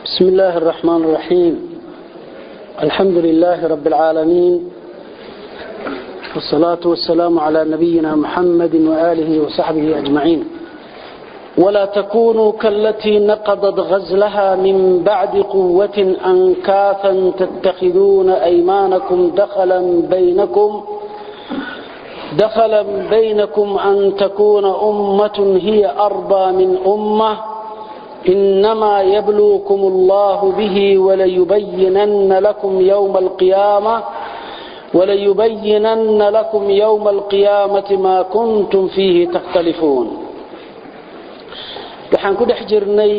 بسم الله الرحمن الرحيم. الحمد لله رب العالمين، والصلاة والسلام على نبينا محمد وآله وصحبه أجمعين. ولا تكونوا كالتي نقضت غزلها من بعد قوة أنكاثا تتخذون أيمانكم دخلا بينكم أن تكون أمة هي أربى من أمة إنما يبلوكم الله به وليبينن لكم يوم القيامة ما كنتم فيه تختلفون. waxaan ku dhex jirnay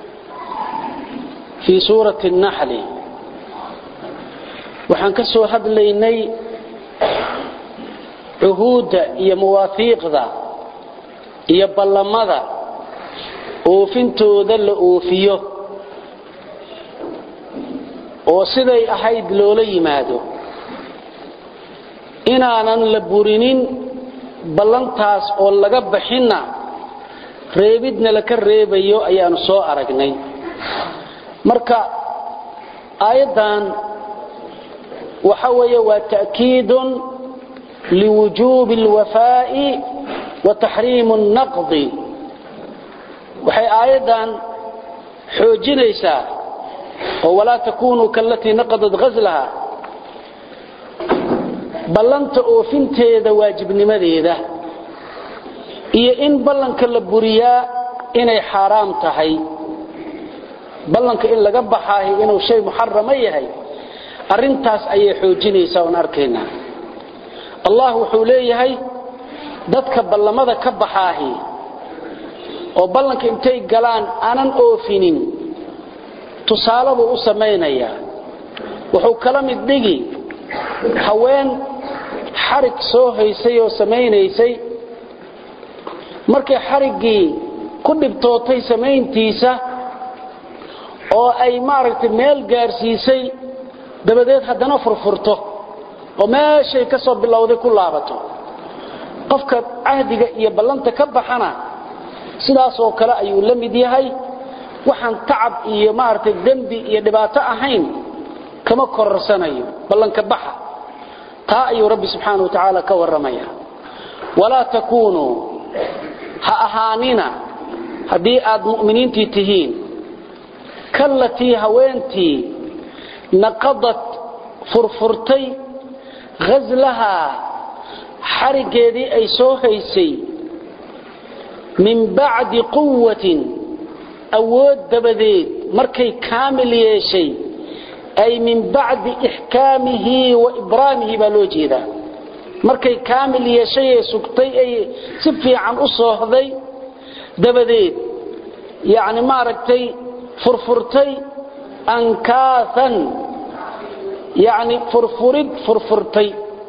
fi suurati an-nahl, waxaan ka soo hadlaynay uhuuda iyo muwaafiiqda iyo ballamada oofintooda la oofiyo oo siday ahayd loola yimaado, inaanan la burinin ballantaas oo laga bixina reebidna la ka reebayo ayaanu soo aragnay. marka aayadan waxa weeye waa ta'kiidun liwujub alwafaa'i wa tahrim an-naqd. waxay aayadan xoojinaysaa oo wala takunu kallati naqadat ghazlaha, ballanta oofinteeda waajibnimadeeda iyo in ballanka la buriyaa inay xaraam tahay. ballanka in laga baxay inuu shay muharram yahay, arintaas ayay xoojinaysaa oo arkaynaa. Allah wuxuu leeyahay dadka ballamada ka baxay oo ballanka intay galaan aanan oofinin, tusaaladu u sameeynaya wuxuu kala mid dhigi haween xarig soo haysay oo sameynaysay, markay xarigii ku dhibtootay sameyntiisa oo ay maaragtay meel gaarsiisay, dabadeed haddana furfurto oo meeshay ka soo bilowday ku laabato. qofka ahdiga iyo ballanta ka baxana sidaas oo kale ayuu la mid yahay, waxaan tacab iyo maartay dambi iyo dhibaato ahayn kama korsanayo ballanka baxa. taa ayuu rabbi subhanahu wa ta'ala ka waramaya. wala takunu ha ahaanina hadii aad mu'miniintii tihiin kallati haweentii naqadat furfurtay ghazlaha xarigeedii ay soo haysay min ba'di quwwatin awood dabadeed markay kaamil yeeshay, ay min ba'di ihkaamihi wa ibraamihi baa loo jeedaa. markay kaamil yeeshay ee sugtay ay si fiican u soohday dabadeed, yaani maaragtay furfurtay ankaathan, yaani furfurtay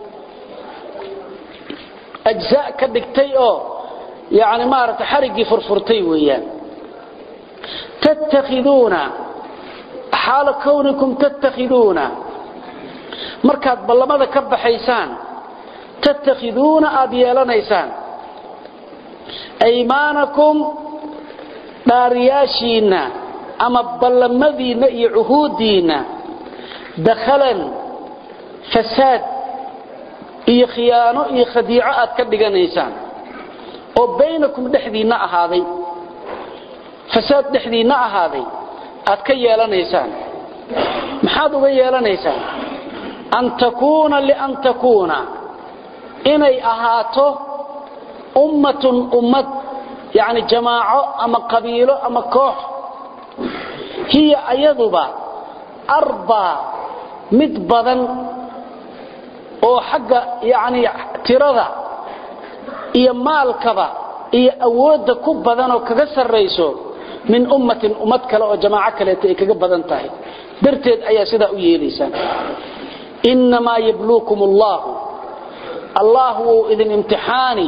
ajzaa ka dhigtay oo يعني مارت حرقي فرفرتي ويان. تتخذون حال كونكم تتخذون مركات بلماذا كب حيسان تتخذون أبيالا نيسان أيمانكم نارياشينا أما بلماذي نئي عهودينا دخلا فساد إي خيانو إي خديعات كبقى نيسان oo baynakum dhaxdiina ahaaday, fasaad dhaxdiina ahaaday aad ka yeelanaysaan. maxaad uga yeelanaysaan? an takuna inay ahaato ummatun ummad, yani jamaaco ama qabiilo ama koox, hiya ayaduba arba mid badan oo xagga yani tirada iyo maalkaba iyo awooda ku badan oo kaga sareyso min ummatin ummad kale oo jamaaco kale ay kaga badan tahay darteed ayaa sida u yeelaysan. inma yabluukumullahu, Allahu idin imtihani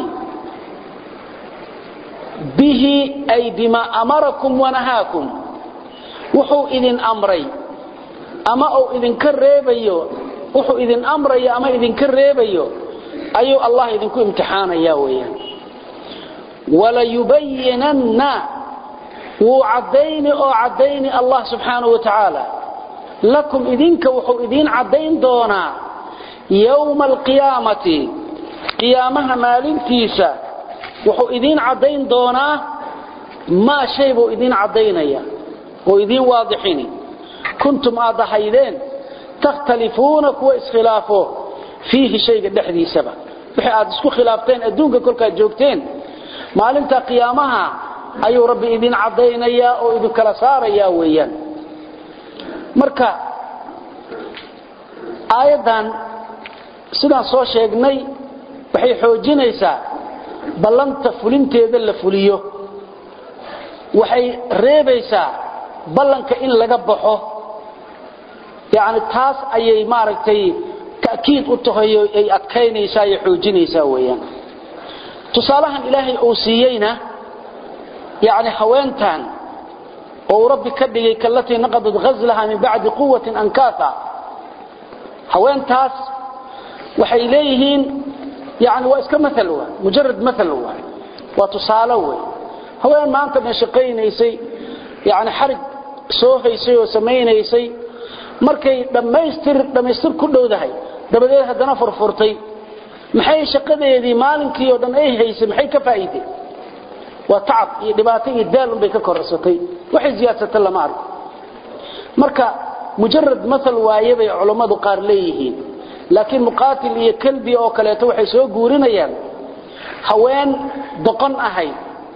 bihi ay bima amarakum wa nahaakum, wuxuu idin amray ama uu idin ka reebayo, wuxuu idin amray ama idin ka reebayo ayuu Allah idinku imtixaanaya weeyaan. wala yubayyinanna وعدين أو عدين الله سبحانه وتعالى لكم إذنك وحو إذين عدين دونا يوم القيامة قيامها مالين تيسا وحو إذين عدين دونا ما شيء إذين عدين وإذين واضحين كنتم أضحيدين تختلفون كويس خلافه فيه شيء دحدي سبا وحي aad isku khilaafteen adduunka kolka joogteen maalinta qiyaamaha ayuu rabbi idin cadeynaya oo idin kala saaraya weeyaan marka aayadan sidaan soo sheegnay waxay xoojinaysaa ballanta fulinteeda la fuliyo waxay reebaysaa ballanka in laga baxo يعني تاس أي ماركتي تأكيد أتهيو أي أكينيسا يحوجينيسا ويان تصالحا إلهي أوسيينا يعني حوانتان أو ربي كدقي كالتي نقضت غزلها من بعد قوة أنكاثا حوان تاس وحيليهين يعني وإسكا مثلوا مجرد مثلوا وتصالوا حوان ما أنت من شقينيسي يعني حرق سوهيسي وسمينيسي markay dhameystir ku dhowdahay dabadeed hadana furfurtay maxay shaqadeedii maalinkii oo dhan ay haysay maxay ka faa'iiday waa tacab iyo dhibaato iyo daal bay ka korsatay waxay ziyaadsatay lama arko marka mujarrad masal waayay culimadu qaar leeyihiin laakiin muqaatil iyo kalbi oo kaleeto waxay soo guurinayaan haween doqon ahay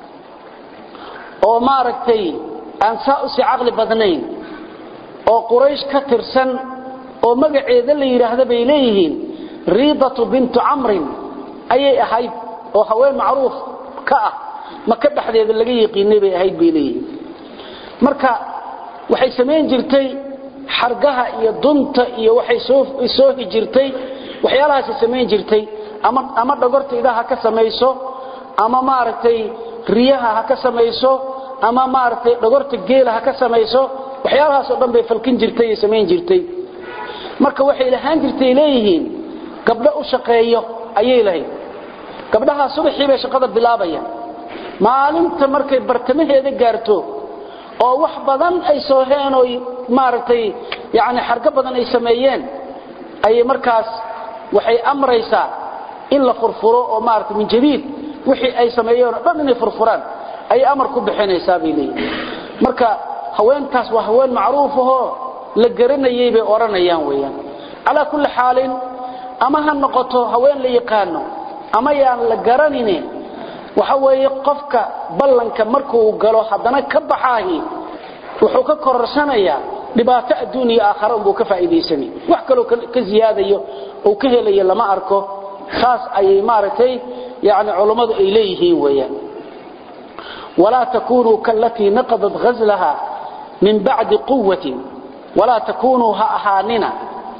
oo maaragtay aan saa u si aqli badnayn oo quraysh ka tirsan oo magaceeda la yiraahdo bay leeyihiin riidatu bint amr ayay ahayd oo haween macruuf ka ah maka dhaxdeeda laga yaqiinay bay ahayd bay leeyihiin marka waxay sameyn jirtay xargaha iyo dunta iyo waxay soo hijirtay waxyaalahaas sameyn jirtay ama dhagorta idaha ka sameeyso ama maaragtay riyaha ka sameeyso ama maaragtay dhagorta geelaha ka sameeyso waxyaalahaas oo dhan bay falkin jirtay iyo sameyn jirtay marka waxay lahaan jirtay leeyihiin gabdho u shaqeeyo ayay lahayd gabdhaha subaxii bay shaqada bilaabayaan maalinta markay bartamaheeda gaarto oo wax badan ay soo heen oo maaragtay yaani xarga badan ay sameeyeen ay markaas waxay amraysaa in la furfuro oo maaragtay min jadiid wixii ay sameeyeen dhan inay furfuraan ay amar ku bixinaysaa bay leeyihiin marka haweentaas waa haween macruuf ah la garanayay bay oranayaan weeyaan ala kulli xaalin ama han noqoto haween la yaqaano ama yaan la garanine waxa weeye qofka ballanka markuu galo hadana ka baxaahi wuxuu ka kororsanaya dhibaato adduuniya aakhira uu ka faa'iideysan wax kale ka ziyaadayo oo ka helayo lama arko saas ay maartay yaani culimadu ay leeyihiin weeyaan ولا تكونوا كالتي نقضت غزلها من بعد قوة ولا تكونوا أهاننا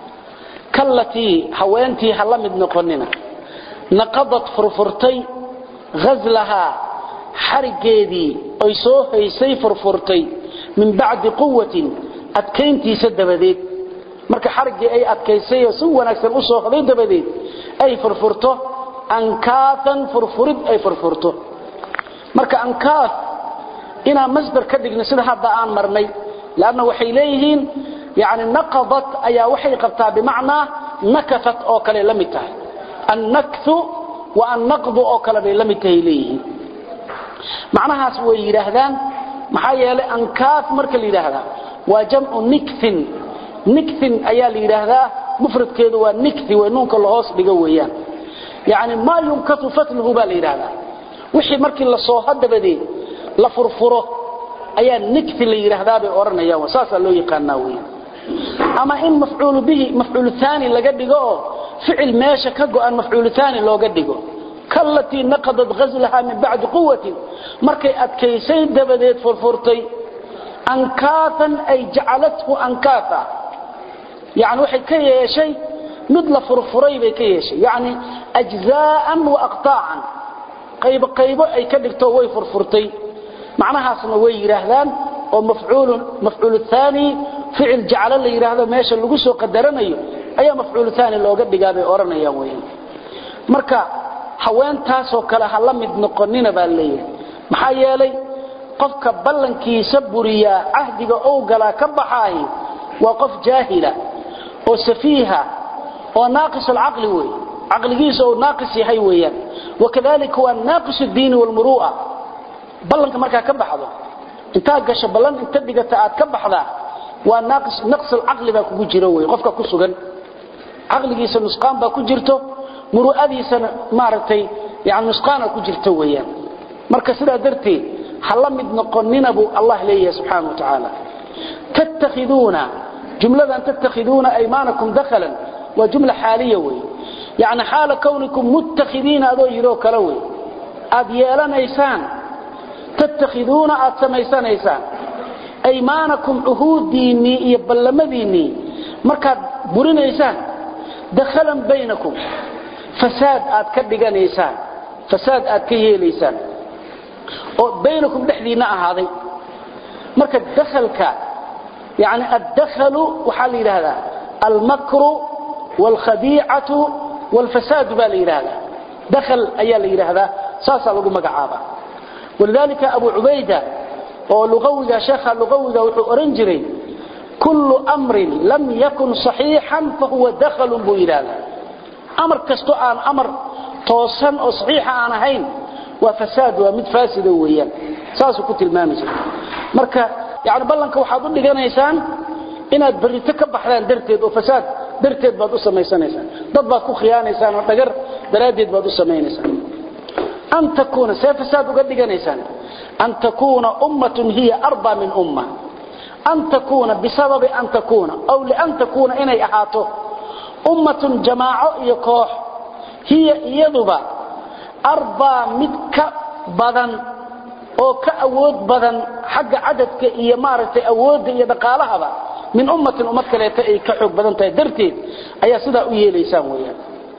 كالتي هوانتي هلمد نقننا نقضت فرفرتي غزلها حرقيدي أيسوه يسي فرفرتي من بعد قوة أتكينتي سدبديد مركا حرقي أي أتكيسي سوى نكسر أسوه دبديد أي فرفرته أنكاثا فرفرد أي فرفرته marka ankaaf ina masdar ka dhigna sida hadda aan marnay laana waxay leeyihiin yaani naqadat ayaa waxay qabtaa bimaana nakafat oo kale la mid tahay an-nakthu wa an-naqdu oo kale bay la mid tahay leeyihiin macnahaas way yiraahdaan maxaa yeelay ankaaf marka la yiraahdo waa jam'u nikthin ayaa la yiraahdaa mufradkeedu waa nikthi way nuunka la hoos dhigo weeyaan yaani ma yumkatu fatluhu ba la yiraahdaa wixii markii la soo hadabadeed la furfuro ayaa nikfi la yiraahdaa bay oranayaan wasaasa loo yaqaanaa weeyaan ama in mafcuul bihi mafcuul thani laga dhigo ficil meesha ka go'an mafcuul thani looga dhigo kallati naqadat ghazlaha min ba'd quwwatin markay adkaysay dabadeed furfurtay ankaatan ay ja'alathu ankata yaani waxay ka yeeshay mid la furfuray bay ka yeeshay yaani ajzaa'an wa aqta'an qaybo ay ka dhigto way furfurtay macnahaasna way yiraahdaan oo mafcuul thani fi'il ja'ala la yiraahdo meesha lagu soo qadaranayo ayaa mafcuul thani looga dhigaabay oranayaan weeyaan marka haweentaas oo kale ha la mid noqonina baa leeyahay maxaa yeelay قفك بلنكي سبريا عهدك أوغلا كبحاي وقف جاهلة وسفيها وناقص العقل وي عقل جيسه وناقص يحيويا وكذلك هو ناقص الدين والمروءة بلنك مركا كبحضه انتا قش بلن انت دقتاعات كبحضه وناقص نقص العقل باكو جيروي قفك كسوغن عقل جيسه نسقان باكو جيرتو مروءديسه مارتي يعني نسقان ku jirto weeyaan marka sida dartii hal mid noqonina bu Allah leeyahay subhanahu wa ta'ala tattakhiduna jumladan tattakhiduna aymanakum dakhalan wa jumla haliya way yani hala kawnikum muttakhidina ado yiro kala way ad yeelanaysaan tattakhiduna ad samaysanaysaan aymanakum uhudini iyo ballamadini marka burinaysaan dakhalan baynakum فساد آد كدغانيسان فساد آد كيهيليسان او بينكم دحدينا هذا marka dakhalka يعني الدخل وحال هذا المكر والخديعة والفساد بالإرادة دخل أيال هذا ساسا لغو مقعابا ولذلك أبو عبيدة ولغوذا شيخ لغوذا وأرنجري كل أمر لم يكن صحيحا فهو دخل بإرادة أمر كستو آن أمر توسن أو صحيحة آن هين وفساد ومد فاسد ويان ساسو كنت المامس مركا يعني بلنك وحاضر لغانا يسان إناد بريتك بحران درتيد وفساد درتيد بادو سميسان يسان ضد كو خيان يسان ودقر دراديد بادو سمين يسان أن تكون سيفساد وقد لغانا يسان أن تكون أمة هي أربى من أمة أن تكون بسبب أن تكون أو لأن تكون إني أحاطه أمة جماعة يكوح هي يذبا أربع متك بدن أو كأود بدن حق عددك إيمارة أود يدقالها با من أمة كليتأي كحب بدن تدرتي أي سيدة أيه ليسان ويا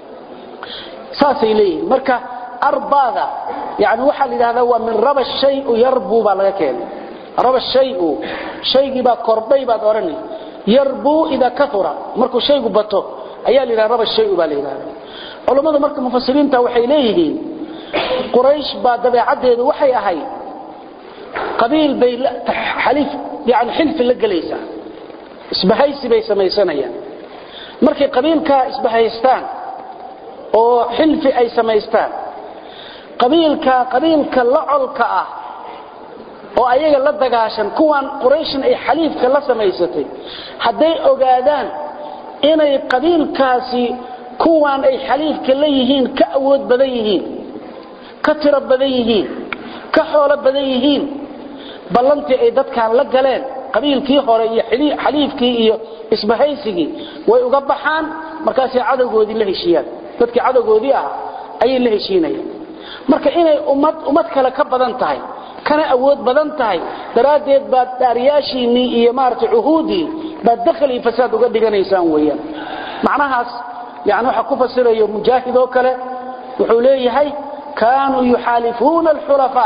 ساسي ليه مركة أربع يعني وحل هذا هو من ربى الشيء يربو بالغكين ربى الشيء شيء با قربي با دورني يربو إذا كثر مركو شيء بطو ayaa la raba shay u baleeyay culimada marka mufassiriinta waxay leeyihiin quraysh ba dabeecadeedu waxay ahay qabiil bay xalif yani xilf la galaysa isbahaysi bay sameeysanayaan markay qabiilka isbahaystaan oo xilfi ay sameeystaan qabiilka la colka ah oo ayaga la dagaashan kuwan quraysh ay xalifka la sameeysatay haday ogaadaan inay qabiilkaasi kuwan ay xaliifka leeyihiin ka awood badan yihiin ka tiro badan yihiin ka xoolo badan yihiin ballantii ay dadkan la galeen qabiilkii hore iyo xaliifkii iyo isbahaysigii way uga baxaan markaas ay cadawgoodii la heshiiyaan dadkii cadawgoodii ah ay la heshiinayaan marka inay ummad kale ka badan tahay kana awood badan tahay daraadeed baad daariyaashiini iyo maarta uhuudi baad dakhli fasaad uga dhiganaysaan weeyaan macnahaas yani waxa ku fasirayo mujaahid oo kale wuxuu leeyahay kaanu yuhalifuna alhulafa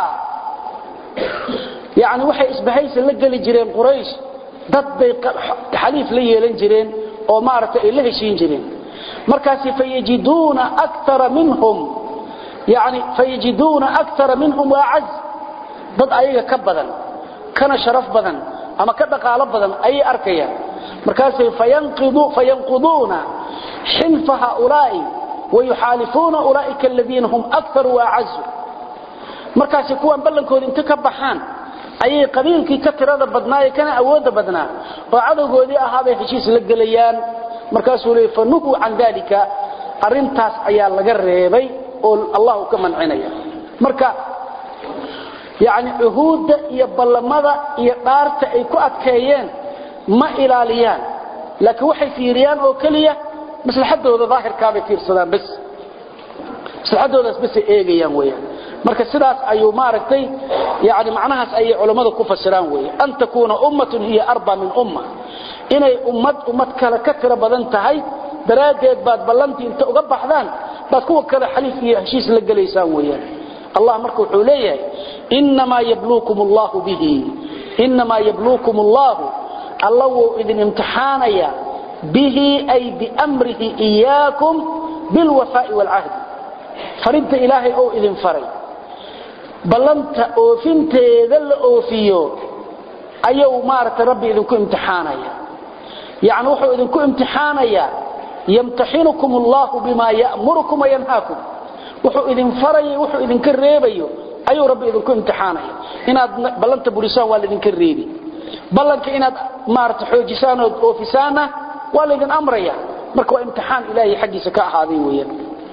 yani waxay isbahaysan la gali jireen quraysh dad bay xaliif la yeelan jireen oo maarta ay la heshiin jireen markaas fayajiduna akthara minhum yani fayajiduna akthara minhum wa'az dad ayaga ka badan kana sharaf badan ama ka dhaqaalo badan ay arkayaan markaas fayanquduna hilfa haula'i wa yuhalifuna ulaika alladhina hum akthar wa a'az markaas kuwan ballankooda inta ka baxaan ay qabiilkii ka tirada badnaay kana awooda badnaa oo cadawgoodii ahaabay heshiis la galayaan markaas uu leeyahay fanuhu an dalika arintaas ayaa laga reebay oo Allah ka mancinaya marka يعني عهود يبلمدا iyo dhaarta ay ku adkeeyeen ma ilaaliyaan laakiin waxay fiiriyaan oo kaliya maslaxadooda daahirka bay fiirsadaan bas maslaxadooda bas eegayaan weeyaan marka sidaas ayuu maaragtay yaani macnahaas ay culimadu ku fasiraan weey an takuna ummatun hiya arba min umma inay ummad kala ka tira badan tahay daraadeed baad ballantii inta uga baxdaan baad kuwa kala xaliif iyo heshiis la galeysaan weeyaan الله مركو حوليه إنما يبلوكم الله به إنما يبلوكم الله إذن امتحانيا به أي بأمره إياكم بالوفاء والعهد فرنت إلهي أو إذن فري ballanta oofinteeda la oofiyo ayuu maarta rabbi idinku imtixaanaya يعني وحو إذنكو امتحانيا يمتحنكم الله بما يأمركم وينهاكم وحو إذن فري وحو إذن كالريبي أيو ربي إذنكو امتحانيا إناد بلنت بوليسان والذين كالريبي بلنك إناد مارت حوجسان وفسانة والذين أمريا مركوا امتحان إلهي حقي سكاء هذه ويا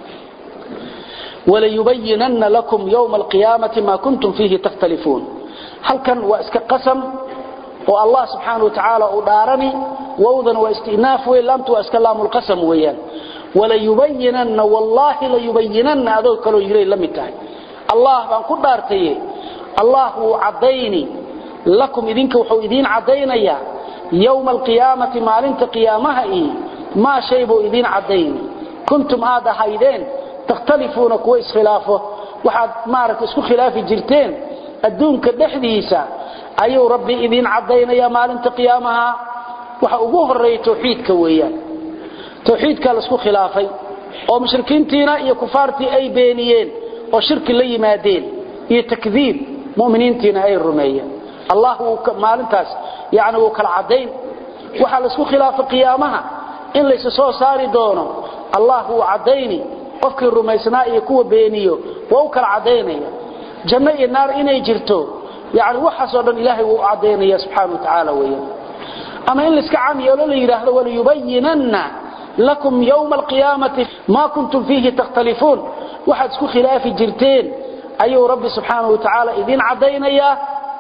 وليبينن لكم يوم القيامة ما كنتم فيه تختلفون هل كان واسك قسم والله سبحانه وتعالى أدارني ووضا واستئناف وإلامت وأسكلام القسم ويان ولا يبينن والله لا يبينن أذوك لو يري لم يتعي الله بان قدارتي الله عديني لكم إذنك وحو إذين عديني يوم القيامة مالنت قيامها ما شيبوا إذين عديني كنتم هذا هيدين تختلفون كويس خلافه وحد مارك اسكو خلاف جرتين الدون كدحديسا أيو ربي إذين عديني مالنت قيامها waxa ugu horeeyay tawxiidka weeyaan tawxiidka la isku khilaafay oo mushrikiintiina iyo kufaartii ay beeniyeen oo shirki la yimaadeen iyo takdiib muuminiintiina ay rumeeyeen allah maalintaas yaani uu kala cadeyn waxa la isku khilaafay qiyaamaha in la soo saari doono allah uu cadeyni qofkii rumeysnaa iyo kuwa beeniyo waa kala cadeynaya janno iyo naar inay jirto yaani waxa soo dhan ilaahay uu cadeynaya subhanahu wa ta'ala weeyaan أما إن لسك عام يقول لي وليبينن لكم يوم القيامة ما كنتم فيه تختلفون واحد سكو خلاف جرتين أيها رب سبحانه وتعالى إذين عدينا إياه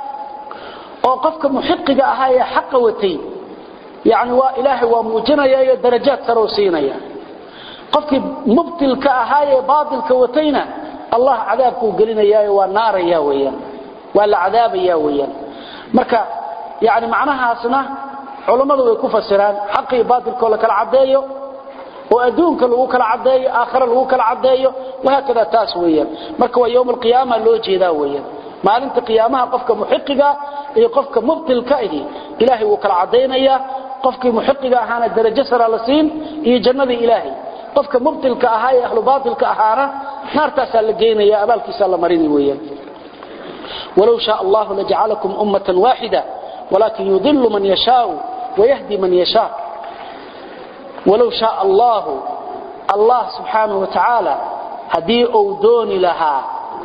وقفك محقق أهاي حق وتي يعني وإلهي وموجنا يا درجات سروسينا يا قفك مبتل كأهاي باطل كوتينا الله عذابك وقلنا يا والنار يا ويا ولا عذاب يا ويا مركا يعني معناها سنة علماء way ku fasiraan xaqi baadilka la kala cadeeyo oo adduunka lagu kala cadeeyo aakhira lagu kala cadeeyo waxa kada taas weeyaan marka waa yawm alqiyaama loo jeedaa weeyaan maalinta qiyaamaha qofka muxiqiga iyo qofka mubtilka ah ilaahi uu kala cadeynaya qofkii muxiqiga ahaana darajo sare la siin iyo jannada ilaahi qofka mubtilka ahaa ee ahlu baadilka ahaana naartaas la geenaya abaalkiisa la marin weeyaan ولو شاء الله لجعلكم أمة واحدة ولكن يضل من يشاء ويهدي من يشاء ولو شاء الله سبحانه وتعالى هدي أو دوني لها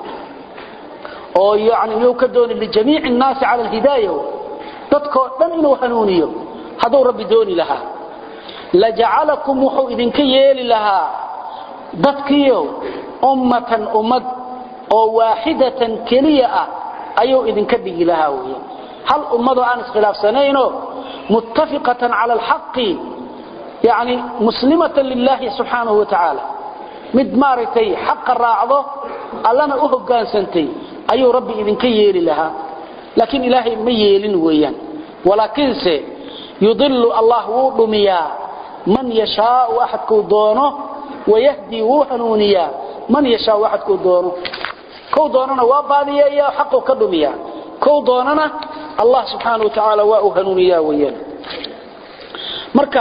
أو يعني يوكدون لجميع الناس على الهداية تذكر لن إنه هنونيه هذا ربي دوني لها لجعلكم وحو إذن كيالي لها تذكيو أمة أو واحدة كلية أيو إذن كدقي لها وهي هل أمضوا عن اسخلاف سنين متفقة على الحق يعني مسلمة لله سبحانه وتعالى مدمارتي حق الراعضة ألنا أهقان سنتي أيو ربي إذن كييل لها لكن إلهي مييل ويان ولكن يضل الله ودميا من يشاء واحد كودونه ويهدي وحنونيا من يشاء واحد كودونه كودوننا وابادية يا حقه كدميا كودوننا الله سبحانه وتعالى وأهنونيا ويان مركا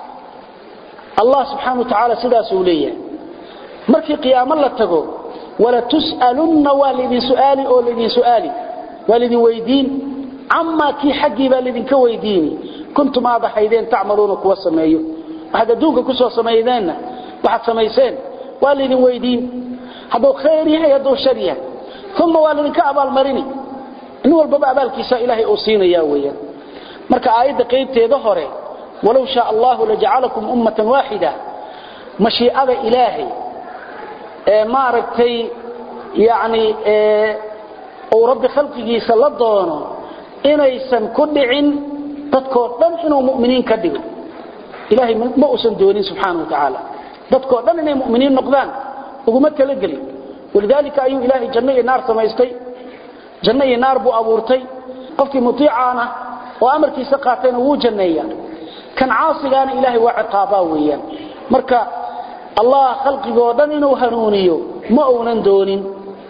الله سبحانه وتعالى سدا سوليا مركي قيام الله تقول ولا تسألن والذي سؤالي أو الذي سؤالي والذي ويدين عما كي حقي بالذي كويديني كنتم هذا حيدين تعملون كوا سمايو هذا دوك كسوا سمايدين واحد سمايسين والذي ويدين هذا خيري هذا شريا ثم والذي كأبال مريني إنه البابا بالكيسا إلهي أوصينا يا ويا مركا آيات قيبتي ظهري ولو شاء الله لجعلكم أمة واحدة مشيئة إلهي ما ركتي يعني أو رب خلقه سلطانه إنيسان كدعين تذكر لن إنه مؤمنين كدعوا إلهي ما أسن دونين سبحانه وتعالى تذكر لن إنه مؤمنين نقضان وقمتك لقلي ولذلك أيها إلهي جنة النار سميستي جنة النار بو أبورتي قفك مطيعانا وأمركي سقاتين وو جنيا كان عاصيان إلهي وعقاباويا مركا الله خلقه ودن إنه هنونيو ما أونان دونين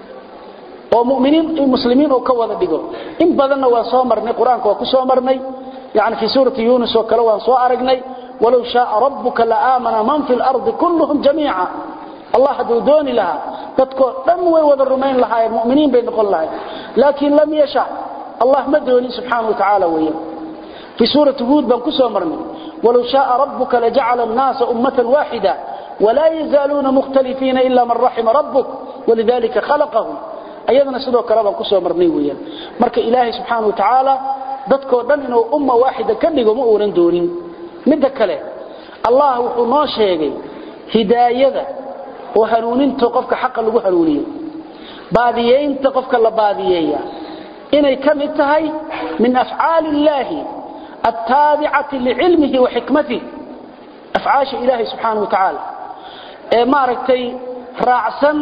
ومؤمنين المسلمين وكوذا بيقول إن بدنا وصامرني قرآنك وكسامرني يعني في سورة يونس وكلوان صارقني ولو شاء ربك لآمن من في الأرض كلهم جميعا الله دوني لها dadko dhan way wada rumayn lahaayeen mu'miniin bay noqon lahaayeen laakiin lam yasha Allah ma doonin subhanahu wa ta'ala weeyaan في سورة هود بنكسو مرني ولو شاء ربك لجعل الناس أمة واحدة ولا يزالون مختلفين إلا من رحم ربك ولذلك خلقهم أيضا سيدو كرابا بنكسو مرني ويا مرك إلهي سبحانه وتعالى dadko dhan inuu umma waahida ka dhigo ma ooran doonin mid kale Allah wuxuu noo sheegay hidaayada oo hanuuninta qofka xaq lagu hanuuniyo baadiyeynta qofka la baadiyeeya inay kamid tahay min af'aal Ilaahi التابعة لعلمه وحكمته أفعاش إلهي سبحانه وتعالى ما ركتي راعسا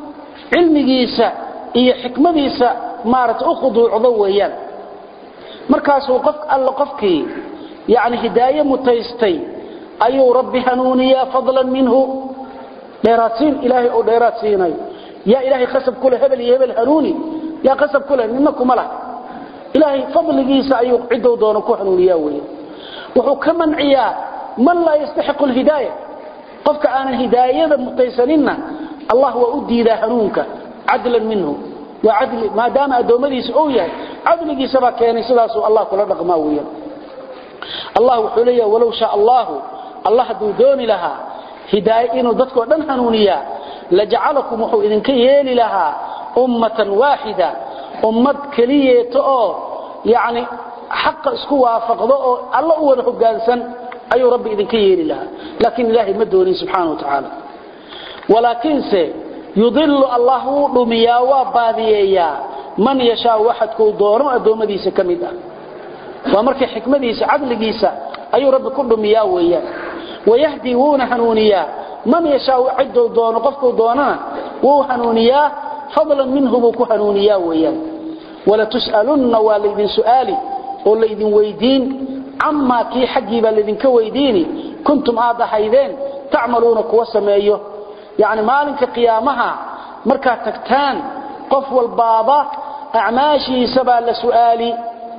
علميسا إيه حكمتيسا ما رت أخذوا عضويا مركز وقفك ألا قفكي يعني هداية متيستي أيو ربي هنونيا فضلا منه ديراتين إلهي أو ديراتيني يا إلهي خسب كل هبل هنوني يا خسب كل منكم ملك إلهي فضل جيسا أيوق عدو دونه كوحن ولياوي وحو كمن عيا من لا يستحق الهداية قفك آن الهداية متيسنين الله وأدي ذا هنونك عدلا منه وعدل ما دام أدومدي سعويا عدل جيسا باكياني سلاسو الله كل رقماويا الله وحوليا ولو شاء الله دوني لها هداية إنه ضدكو دن هنونيا لجعلكم وحو إذن كيالي لها أمة واحدة ummad kaliyeeto oo yaani xaq isku waafaqdo oo alla u wada hoggaansan ayuu rabbi idin ka yeeli lahaa laakiin ilaahi ma doonin subhanahu wa ta'ala walaakin se yudillu allahu dumiya wa baadiyeeya man yasha waxadku doono adoomadiisa kamid ah wa markii xikmadiisa adligiisa ayuu rabbi ku dumiya weeyaan wayahdi wuna hanuniya man yasha ciddo doono qofku doonana wuu hanuniya فضلا منه بكو حنونيا ويان ولا تسألن والدين سؤالي والذين ويدين عما كي حقي بالذين كويديني كنتم هذا حيدين تعملون كوسمايو يعني مالك قيامها مركا تكتان قفو البابا أعماشي سبا لسؤالي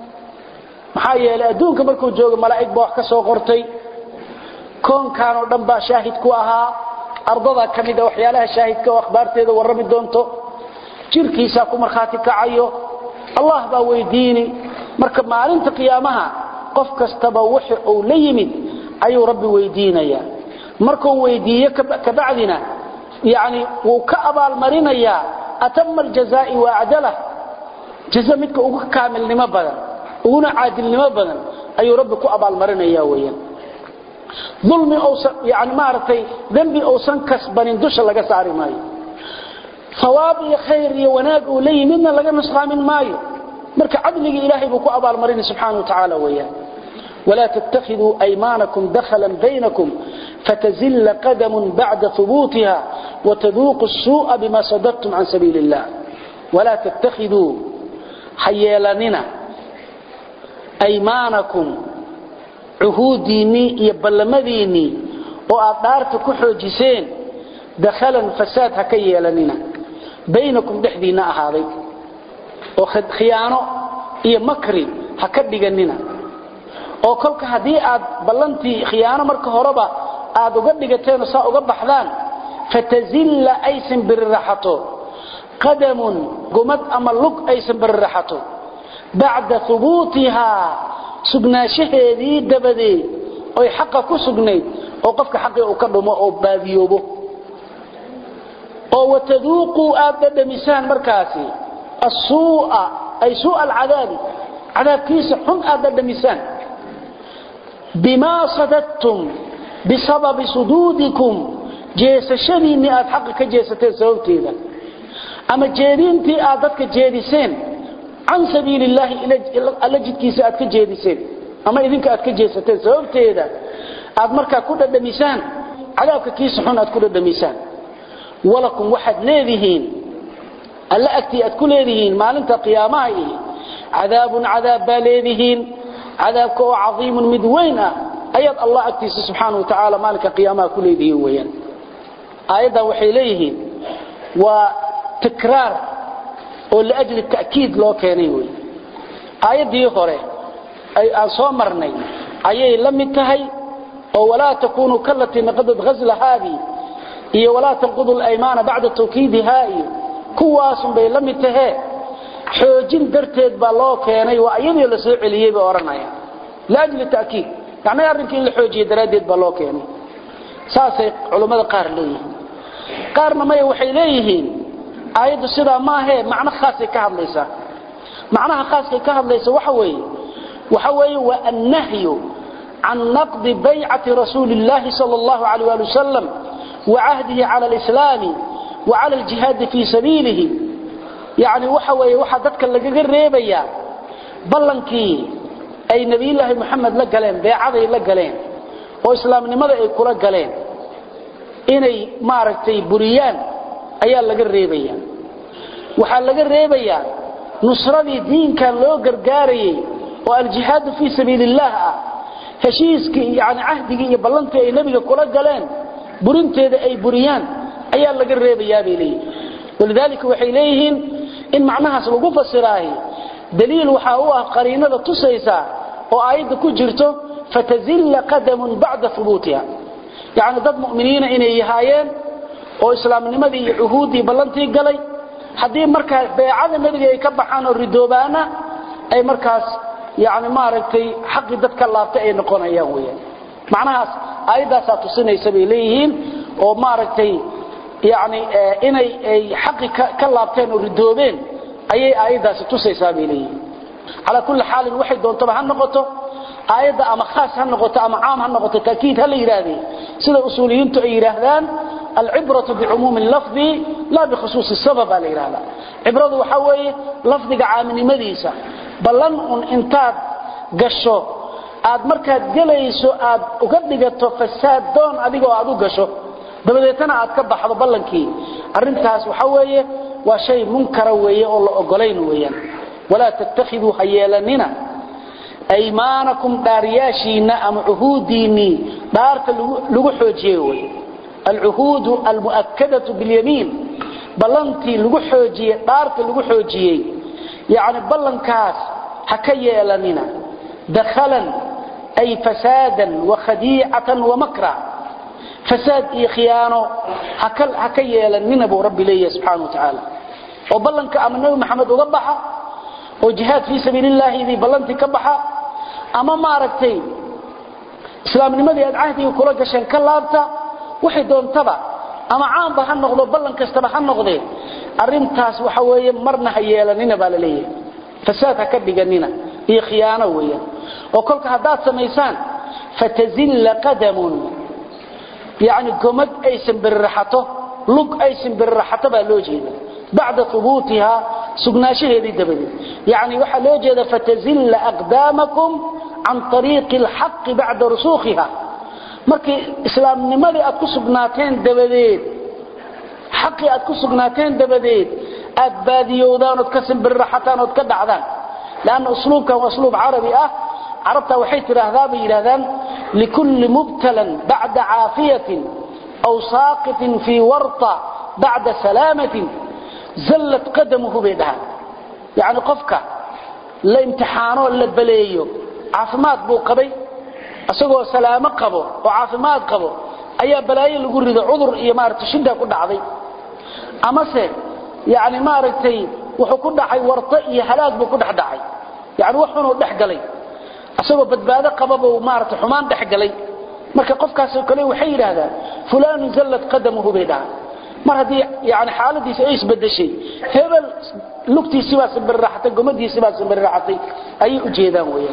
محايا لأدونك مركو جوغ ملائك بوح كسو قرتي كون كانوا دنبا شاهد كواها أرضها كميدة وحيالها شاهد كوا أخبارتي ذا ورمي دونتو jirkiisa ku marxaati kacayo Allah baa weydiini marka maalinta qiyaamaha qof kastaba wixii uu la yimid ayuu rabbi weydiinaya markuu weydiiyo ka bacdina yaani wuu ka abaal marinaya atamma aljazaa'i wa adala jazamidka ugu kaamilnimo badan uguna caadilnimo badan ayuu rabbi ku abaal marinaya weeyaan dhulmi oo yaani maartay dambi oo san kasbanin dusha laga saari maayo ثواب خير وناق ولي منا لغا نسخا من مايو مرك عدل إلهي بكو أبا المرين سبحانه وتعالى وياه ولا تتخذوا أيمانكم دخلا بينكم فتزل قدم بعد ثبوتها وتذوقوا السوء بما صددتم عن سبيل الله ولا تتخذوا حيالاننا أيمانكم عهوديني يبلمذيني وأطارتك حوجسين دخلا فساد هكيالاننا بينكم دحدينا أهاضي وخيانه إيا مكري هكدقننا وكلك هدي آد بلنتي خيانه مركه هربا آد وقدقتين وصاء وقبحذان فتزل أيسن بالرحطو قدم قمت أما اللق أيسن بالرحطو بعد ثبوتها سقنا شهدي دبدي أي حقك سقني وقفك حقي أكرمه أو باذيوبه وتذوقوا أبدا دمسان مركاسي السوء أي سوء العذاب عذاب كيس حن أبدا دمسان بما صددتم بسبب صدودكم جيس شديني أتحقق جيستين سوتي ذا أما جيرينتي أدتك جيرسين عن سبيل الله إلى جد كيس أتك جيرسين أما إذنك أتك جيستين سوتي ذا أدمركا كل دمسان عذابك كيس حن أتكل دمسان ولكم واحد ليذهين ألا أكتي أتكل ليذهين ما لنت قيامه عذاب باليذهين عذاب كو عظيم مدوين أيضا الله أكتي سبحانه وتعالى مالك قيامه كل ليذهين وين أيضا وحيليهين وتكرار ولأجل التأكيد لو كانيوي آيات دي خوري أي أصامرني أي لم يتهي ولا تكونوا كالتي نقضت غزل هذه iyo walaa tanqudu al-aymaana ba'da tawkiidha kuwaasun bay la mid tahay xoojin darteed baa loo keenay waa iyadii la soo celiyay ba oranaya laajli ta'kiid yani arrinkii la xoojiyay daraadeed baa loo keenay saasay culimada qaar leeyihiin qaarna ma waxay leeyihiin aayadu sida ma aha macna khaas ah ka hadlaysa macnaha khaaska ka hadlaysa waxa weeye wa an-nahyu an naqd bay'ati rasuulillahi sallallahu alayhi wa sallam wa ahdihi ala al-islam wa ala al-jihad fi sabilihi يعني waxa dadka laga reebaya ballankii ay nabiyullaahi maxamed la galeen beecaday la galeen oo islaamnimada ay kula galeen inay maaragtay buriyaan ayaa laga reebaya waxa laga reebaya nusradii diinkan loo gargaarayay oo al-jihad fi sabilillah heshiiskii yani ahdigii iyo ballantii ay nabiga kula galeen burinteeda ay buriyaan ayaa laga reebaya beelay ولذلك waxay leeyihiin in macnahaas lagu fasiraahay daliil waxa uu ah qariinada tusaysa oo aayada ku jirto fatazilla qadamun ba'da thubutiha yaani dad muuminiina inay yahaayeen oo islaamnimadii iyo uhuudii ballantii galay hadii markaa beecada nabiga ay ka baxaan oo ridoobaana ay markaas yaani maaragtay xaqi dadka laabtay ay noqonayaan weeyaan macnahaas aayadaas tusinaysa bay leeyihiin oo maaragtay يعني inay ay xaqi ka laabteen oo ridoobeen ayay aayadaas tusaysaa beelay ala kulli xaal waxay doontaba ha noqoto aayada ama khaas ha noqoto ama caam ha noqoto taakiid hal yiraahday sida usuuliyiintu ay yiraahdaan al-ibratu bi'umum al-lafz la bi khusus as-sabab ala yiraahdaa ibradu waxa weeye lafdiga caaminimadiisa ballan intaad gasho aad markaad galayso aad uga dhigato fasaad doon adigoo aad u gasho dabadeetana aad ka baxdo ballankii arintaas waxa weeye waa shay munkar weeye oo la ogoleyn weeyaan wala tattakhidhu hayalanina aymanakum dariyashina am uhudini daarta lagu xoojiyay way al-uhud al-muakkadatu bil yamin ballanti lagu xoojiyay daarta lagu xoojiyay yaani ballankaas ha ka yeelanina dakhalan ay fasadan wa khadi'atan wa makra فساد iyo khiyaano haka yeelanina buu rabbi leeyahay subhanahu wa ta'ala oo ballanka amanawi maxamed uga baxa oo jihad fi sabilillah idii ballanti ka baxa ama maaragtay islaamnimadii aad ahdiga kula gashan ka laabta waxay doontaba ama caanba ha noqdo ballan kastaba ha noqdee arintaas waxa weeye marna ha yeelanina baa leeyahay fasaad haka dhiganina iyo khiyaano weeyaan oo kolka hadaad sameeysan fatazilla qadamun يعني قمد أي سنبرحته لق أي سنبرحته بالوجهه بعد ثبوتها سجناشه هذه دبدي يعني وحا لوجهه فتزل أقدامكم عن طريق الحق بعد رسوخها مركي إسلام نمالي أتكو سجناتين دبديد حقي أتكو سجناتين دبديد أدباديودان وتكسن بالرحتان وتكدعدان لأن أسلوب كان أسلوب عربي عربتا وحيت رهذاب إلهذان لكل مبتلا بعد عافية أو ساقط في ورطة بعد سلامة زلت قدمه بيدها يعني قفك لا امتحانه لا بليه عافمات بو قبي أسقوا سلامة قبو وعافمات قبو أي بلاي اللي يقول إذا عذر إيه مارت شدة كل عضي أما سي يعني مارتي وحكون دحي ورطة هلاك بو كل دحي يعني وحنو دحقلي asagoo badbaado qababa oo maarta xumaan dhaxgalay marka qofkaas oo kale waxay yiraahdaan fulaan zallat qadamuhu bayda mar hadii yaani xaaladiisa ay isbedeshay hebel lugtiisa waa sibirraxtay gomadiisa waa sibirraxtay ay u jeedaan weeyaan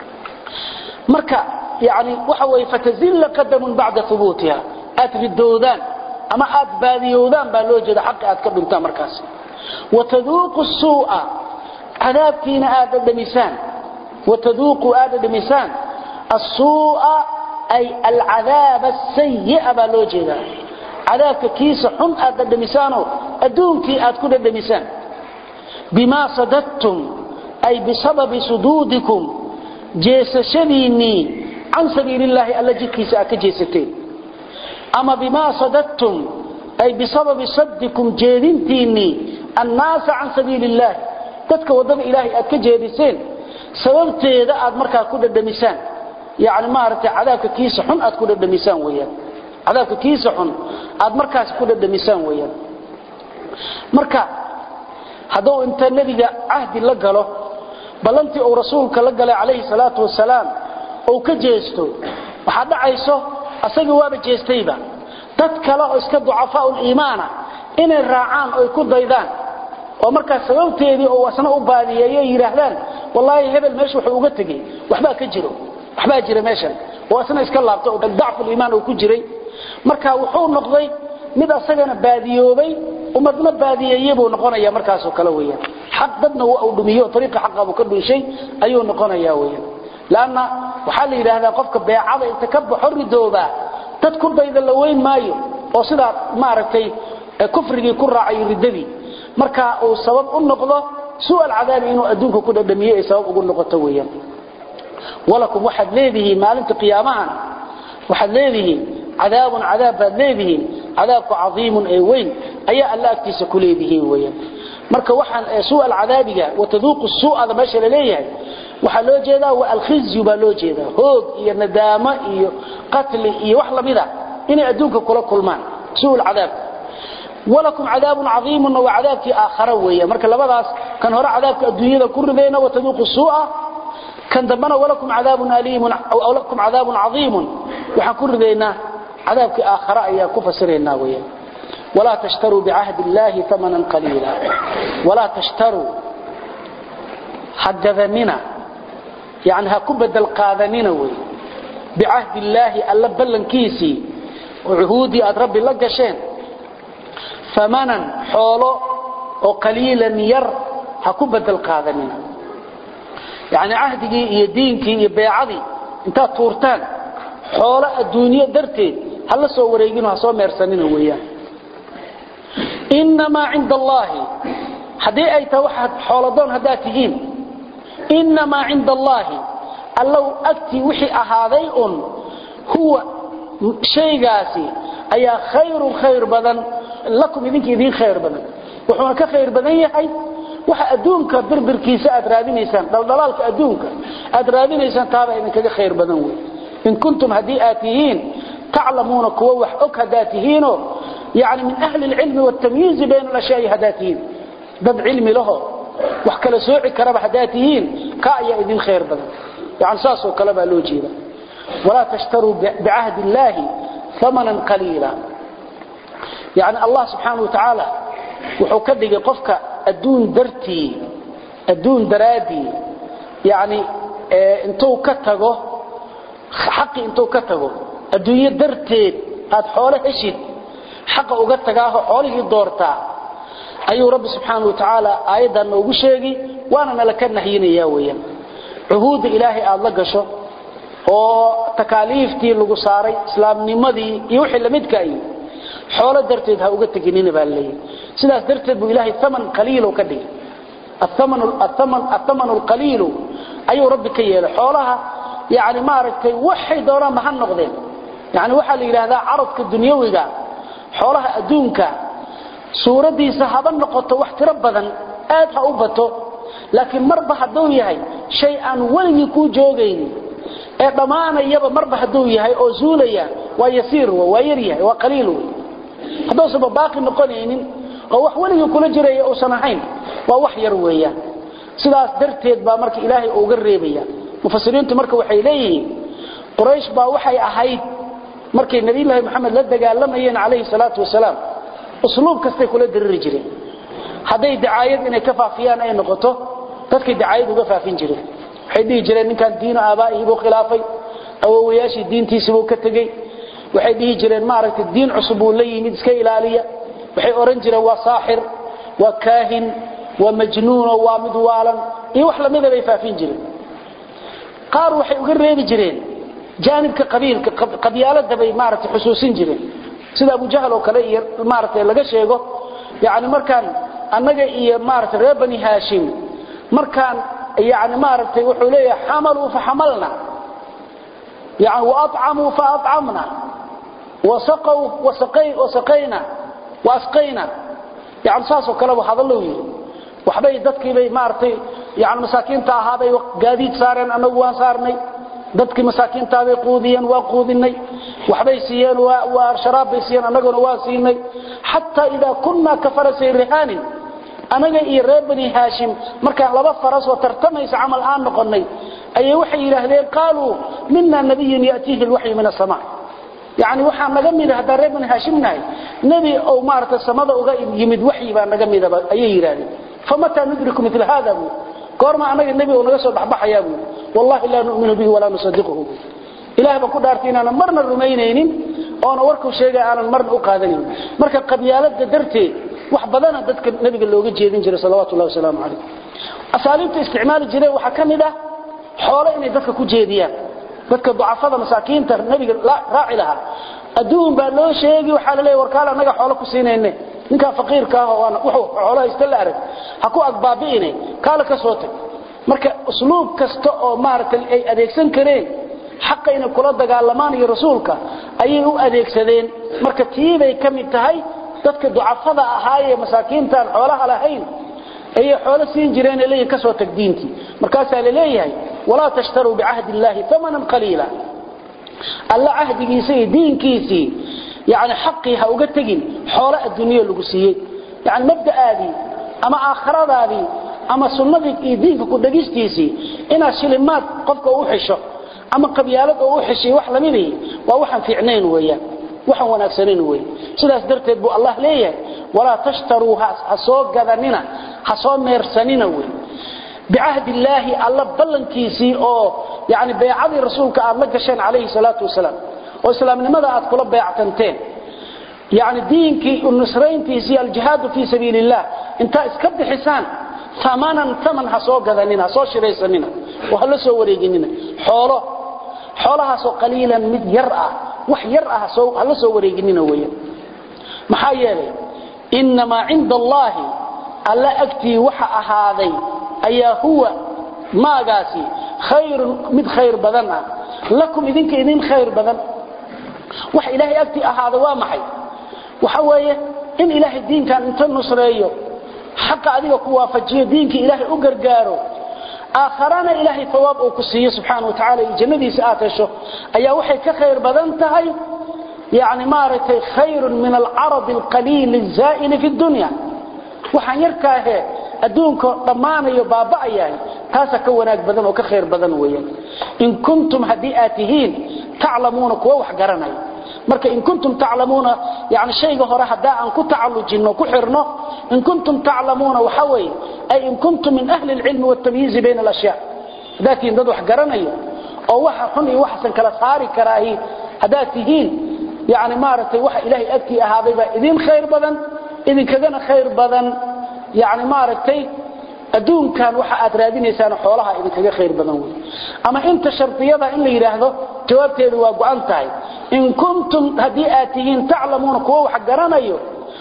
marka yaani waxa way fatazilla qadamun ba'da thubutiha atridoodan ama adbaadiyoodan baa loo jeeda xaq aad ka dhintaa markaas wa taduuqu suu'a adabkiina aad dhamisaan وتذوقوا آدد ميسان السوء أي العذاب السيء بالوجهة عذابك كيس حن آدد ميسانه أدونك آدكد ميسان بما صددتم أي بسبب صدودكم جيسشنيني عن سبيل الله الذي كيس أكجيستين أما بما صددتم أي بسبب صدكم جيدنتيني الناس عن سبيل الله تتك وضم إلهي أكجيدسين sababteeda aad markaa ku dhadhamisaan yaani maartay cadaabka kiisa xun aad ku dhadhamisaan weeyaan cadaabka kiisa xun aad markaas ku dhadhamisaan weeyaan marka haduu inta nabiga ahdi la galo balantii oo rasuulka la galay kaleey salaatu wasalaam oo ka jeesto waxa dhacayso asaga waaba jeestayba dad kale oo iska ducafaa ul iimaana inay raacaan oo ku daydaan oo markaas sababteedii oo wasna u baadiyay yiraahdaan wallahi hebel meesha wuxuu uga tagay waxba ka jira meeshan oo asna iska laabto oo dacfu iimaan oo ku jiray marka wuxuu noqday mid asagana baadiyoobay umadna baadiyay buu noqonaya markaas oo kala weeyaan xaq dadna uu dhumiyo tariiqa xaq uu ka dhuushay ayuu noqonaya weeyaan laana waxa la yiraahdaa qofka beecada inta ka baxo ridooba dad ku dayda la weyn maayo oo sida maaragtay kufrigi ku raacay ridadii marka uu sabab u noqdo su'al cadaab inuu adduunka ku dhadhamiyo ay sabab ugu noqoto weeyaan walakum waxad leedihi maalinta qiyaamaha waxad leedihi عذاب leedihiin cadaabku cadiimun ay weyn ayaa Allah agtiisa ku leedihiin weeyaan marka waxaan su'al cadaabiga wataduuq su'ada meesha leeyahay waxa loo jeedaa waa al-khizyu ba loo jeedaa hoog iyo nadaama iyo qatl iyo wax lamida inay adduunka kula kulmaan su'al cadaab walakum cadaabun cadiimun wa cadaabki aakhara weeyaan marka labadaas kan hore cadaabka adduunyada ku rideena wataduuq su'a kan dambana walakum cadaabun aliimun aw lakum cadaabun cadiimun waxa ku rideena عذابك آخر أيها كفسرنا ويا ولا تشتروا بعهد الله ثمنا قليلا ولا تشتروا حدث منا يعني هكبد القاذنين وي بعهد الله ألا بلن كيسي وعهودي أدرب الله قشين ثمنا حوله وقليلا ير هكبد القاذنين يعني عهدك يدينك يبيعضي انت طورتان حوله الدنيا درتي هل سو wareegino soo meersanina weeyaan inma inda allah hadii ay tahay waxa xooladoon hadaa tihiin inma inda allah allow akti wixii ahaaday huwa shaygaasi ayaa khayr badan lakum idin khayr badan wuxuu ka khayr badan yahay waxa adduunka birbirkiisa aad raadinaysaan daldalaalka adduunka aad raadinaysaan taaba idin kaga khayr badan weey in kuntum hadiatihin تعلمون كوا وحق هداتهين يعني من أهل العلم والتمييز بين الأشياء هداتهين ضد علم له وحكى لسوعي كرب هداتهين كايا إذن خير بدن يعني ساسو كلبا لوجيدا ولا تشتروا بعهد الله ثمنا قليلا يعني الله سبحانه وتعالى وحكدق قفك الدون درتي الدون درادي يعني انتو كتغو حقي انتو كتغو adduunyo darteed aad xoolo heshid xaq uga tagaaho xoolihii doortaa ayuu rabbi subxaanahu wa ta'ala aayadan ugu sheegi waana nala ka nahyinaya weeyaan uhuud ilaahi aad la gasho oo takaaliiftii lagu saaray islaamnimadii iyo wixii la midka ay xoolo darteed ha uga taginina baa leeyahay sidaas darteed buu ilaahi thaman qaliil oo ka dhigay الثمن القليل ayuu rabbi ka yeelay xoolaha يعني ما aragtay waxay dooraan ma noqdeen يعني waxa la yiraahdaa aradka dunyawiga xoolaha adduunka suuradiisa haba noqoto wax tiro badan aad ha u bato laakiin marba haduu yahay shay aan wali ku joogayn ee dhamaanayaba marba haduu yahay oo zuulaya waa yasiir waa yar yahay waa qaliil haduu sabab baaqi noqonaynin oo wax wali kula jiray oo sanahayn waa wax yar weeyaan sidaas darteed baa marka ilaahay uga reebaya mufassiriintu marka waxay leeyihiin quraysh baa waxay ahayd markii nabi ilaahay maxamed la dagaalamayeen kaleey salaatu wasalaam usluub kasta kula diriri jireen haday dacaayad inay ka faafiyaan ay noqoto dadkii dacaayad uga faafin jireen waxay dhigi jireen ninkan diin aabaahi buu khilaafay awoowayaashii diintiisa buu ka tagay waxay dhigi jireen ma aragtay diin cusub uu la yimid iska ilaaliya waxay oran jireen waa saaxir waa kaahin waa majnuun waa mid waalan iyo wax la mid ah bay faafin jireen qaar waxay uga reebi jireen jaanibka qabiilka qabyaalada bay maartay xusuusin jireen sida Abu Jahl oo kale iyo maartay laga sheego yaani markaan annaga iyo maartay reer bani Hashim markaan yaani maartay wuxuu leeyahay hamalu fa hamalna yaani wa at'amu fa at'amna wa saqaw wa saqayna wa asqayna yaani saaso kale waxa hadallo waxbay dadkii bay maartay yaani masaakiinta ahaabay gaadiid saareen anagu waan saarnay dadkii masaakiinta bay quudiyeen waa quudinay waxbay siiyeen waa sharaab bay siiyeen annaguna waa siinay hatta ida kunna kafarasay rihanin anaga iyo reer bani haashim markaan laba faras oo tartamaysa amal aan noqonay ayay waxay yiraahdeen qaalu minna nabiyyun yatihi alwahyu min as-samaa يعني waxaan naga mid ah reer bani haashim nahay nabi oo maarta samada uga yimid wahyi baa naga mid ah ayay yiraahdeen famata nudriku mithla hada goorma anaga nabi oo naga soo baxbaxaya wallahi la nu'minu bihi wala nusaddiquhu ilaahay baa ku dhaartay inaan marna rumaynaynin oo warku sheegay aan marna u qaadanin marka qabyaalada darteed wax badan dadka nabiga looga jeedin jiray sallallahu alayhi wasallam asaaliibta isticmaal jiray waxa kamid ah xoolo inay dadka ku jeediyaan dadka ducafada masaakiinta nabiga raaci laha aduun baa loo sheegay waxa la leeyahay warkaal anaga xoolo ku siinayne ninka faqiirka ah oo wuxuu xoolo haysta la arag ha ku agbaabinay kala ka soo tag marka usluub kasta oo maartay ay adeegsan kareen xaqayna kula dagaalamaan iyo rasuulka ayay u adeegsadeen marka tiibay kamid tahay dadka ducafada ahaayee masaakiinta xoolaha lahayn ay xoolo siin jireen ilaa ka soo tag diintii markaas ay leeyahay wala tashtaru bi'ahdi illahi thamanan qalila alla ahdigiisa diinkiisi يعني حقي ha uga tagin xoolo adduunyo lagu siiyay يعني mabda'aadi ama aakhiradaadi ama sunnadii iyo diinka ku dhagistiisi ina shilimaad qofka uu xisho ama qabyaalad uu xishay wax lamidii waa waxan fiicneen weeyaan waxan wanaagsaneen weey sidaas darteed buu Allah leeyahay wala tashtaruha asoo gadanina asoo meersanina weey bi'ahdi illahi alla ballankiisi oo yani bay'adi rasuulka aad la gashaan alayhi salatu wasalaam oo islaamnimada aad kula bay'atanteen يعني دينكي النصرينتي الجهاد في سبيل الله انت اسكب حسان ثمن حسو غدانينا سو شريسنينا وهلا سو وريجينينا xoolaha soo qaliilan mid yar ah wax yar ah soo halla soo wareeginina weeyaan maxaa yeelay inma inda allah alla agti waxa ahaaday ayaa huwa maagaasi khayr mid khayr badan lakum idinka idin khayr badan wax ilaahay agti ahaada waa maxay waxa weeye in ilaahay diinkan inta nusreeyo xaq adiga ku waafajiyo diinka ilaahay u gargaaro آخرنا إلهي ثواب وكسيه سبحانه وتعالى جنبي سآتشه أي وحي كخير بدنتهي يعني مارتي خير من العرض القليل الزائل في الدنيا وحن يركاه أدونك ضماني وبابا يعني تاسا كوناك بدن وكخير بدن ويا إن كنتم هديئاتهين تعلمون كووح قرني marka in kuntum ta'lamuna yaani shayga hore hadaa aan ku tacalujino ku xirno in kuntum ta'lamuna waxa way ay in kuntum min ahli al-ilm wa at-tamyiz bayna al-ashya laakiin dad wax garanayo oo waxa xun iyo waxa san kala saari karaahi hadaa tihiin yaani maartay waxa ilaahay agti ahaaday ba idin khayr badan idin kagana khayr badan yaani maartay adduunkan waxa aad raadinaysaan xoolaha idin kaga khayr badan way ama inta shartiyada in la yiraahdo jawaabteedu waa go'an tahay in kuntum hadi'atihin ta'lamuna kuwa wax garanayo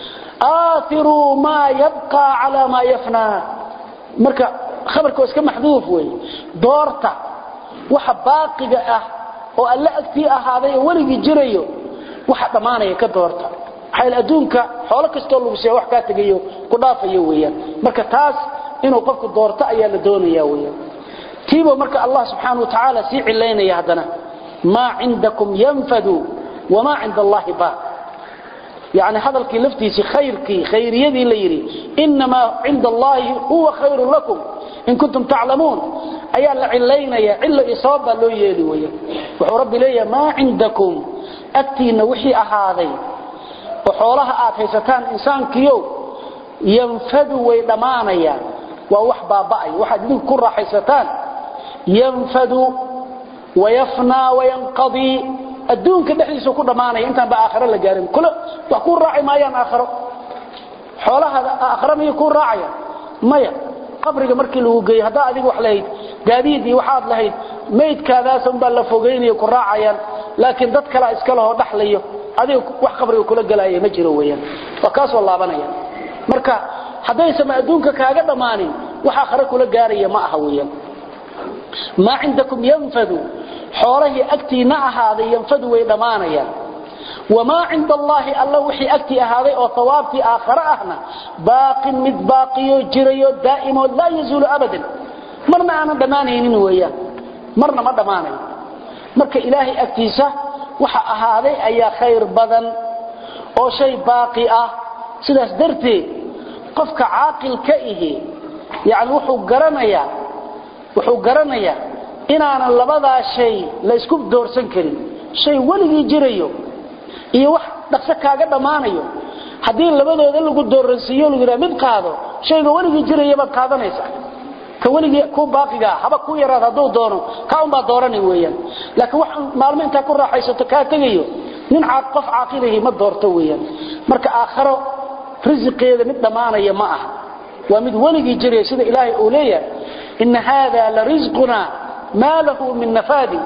aathiru ma yabqa ala ma yafna marka khabarku iska maxduuf way doorta waxa baaqiga ah oo alla agti ahaaday waligi jirayo waxa dhamaanaya ka doorta xayl adduunka xoolo kasto lagu soo wax ka tagayo ku dhaafayo weeyaan marka taas inuu qofku doorto ayaa la doonayaa weeyaan tiibo marka Allah subhanahu wa ta'ala si cilaynaya hadana ma indakum yanfadu wama inda Allah ba يعني هذا الكلفتي خيريدي ليري انما عند الله هو خير لكم ان كنتم تعلمون اي العلينا يا الا اصابه لو يلي ويا ورب لي ما عندكم اتينا وحي اهادي وحولها اتيستان انسان كيو ينفد ويدمانيا ووح باباي واحد من كل راحيستان ينفد ويفنى وينقضي adduunka dhexdiisa ku dhamaanay intaan ba aakhira la gaarin kula wax ku raacay maayaan aakhiro xoolaha aakhira ma ku raacaya maya qabriga markii lagu geeyo hadaa adiga wax lahayd gaadiidii waxaad lahayd meedkaadaas baa la fogeynayo ku raacayaan laakiin dad kale iska laho dhaxlayo adiga wax qabriga kula galaya ma jiro weeyaan waa kaas oo laabanaya marka haday sama adduunka kaaga dhamaanin waxa aakhira kula gaaraya ma aha weeyaan ma indakum yanfadu xoolahi agtiina ahaaday yanfadu way dhamaanayaan wama inda Allah alla wixii agti ahaaday oo thawaabti aakhira ahna baaqin mid baaqiyo jirayo daa'imo la yazulu abadan marna aan dhamaanaynin weeyaan marna ma dhamaanayo marka ilaahay agtiisa waxa ahaaday ayaa khayr badan oo shay baaqi ah sidaas darteed qofka caaqilka ihi yaani wuxuu garanayaa inaana labada shay la isku doorsan karin shay waligi jirayo iyo wax dhaqso kaaga dhamaanayo hadii labadooda lagu dooransiyo lagu yiraahdo mid qaado shayga waligi jiraya baad qaadanaysa ka waligi ku baaqiga haba ku yaraad haduu doono ka un baa dooranay weeyaan laakiin wax maalmo inta ku raaxaysato ka tagayo nin qof caaqilihi ma doorto weeyaan marka aakhiro rizqigeeda mid dhamaanaya ma aha waa mid waligi jiray sida ilaahay uu leeyahay in hada la rizquna ma lahu min nafadi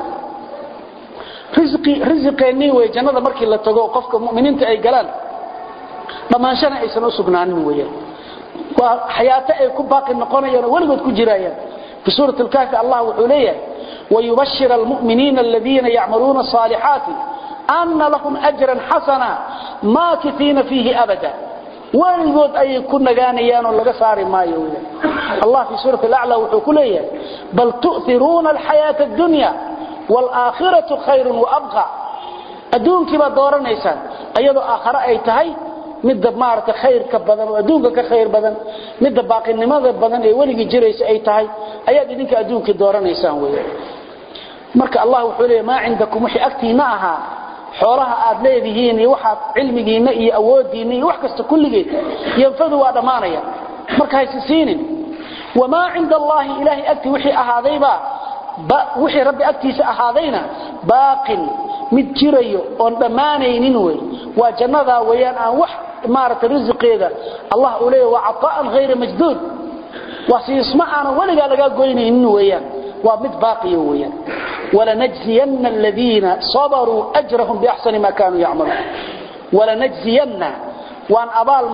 rizqeeni way jannada markii la tago qofka muuminiinta ay galaan dhamaanshana aysan u sugnaanin weeyaan waa xayaato ay ku baaqi noqonayaan waligood ku jirayaan fi suuratul kahf Allah wuxuu leeyahay wayubashshira almu'minina alladheena ya'maluna as-salihati anna lahum ajran hasana maakithina fihi abada waligood ay ku nagaanayaan oo laga saari maayo weeyaan Allah fi suuratul a'la wuxuu ku leeyahay bal tu'thiruna al-hayata ad-dunya wal-aakhiratu khayrun wa abqa adduunki ba dooranaysan ayadoo aakhira ay tahay midda maarta khayrka badan oo adduunka ka khayr badan midda baaqinimada badan ee waligi jiraysa ay tahay ayaad idinka adduunka dooranaysaan weeyaan marka Allah wuxuu leeyahay ma cindakum wixii agtiina aha xoolaha aad leedihiin iyo waxa cilmigiina iyo awoodiina iyo wax kasta kulligeed yanfadu waa dhamaanaya marka haysiinin wama cinda Allah ilaahi agti wixii ahaadayba wixii rabbi agtiisa ahaadayna baaqin mid jirayo oo dhamaanaynin way waa jannada weeyaan aan wax maarta rizqiga Allah uu leeyahay waa ataan ghayr majdud wasiisma ana waliga laga goynaynin weeyaan waa mid baaqiyo weeyaan wala najziyanna alladheena sabaru ajrahum bi ahsani ma kanu ya'malun wala najziyanna waan abaal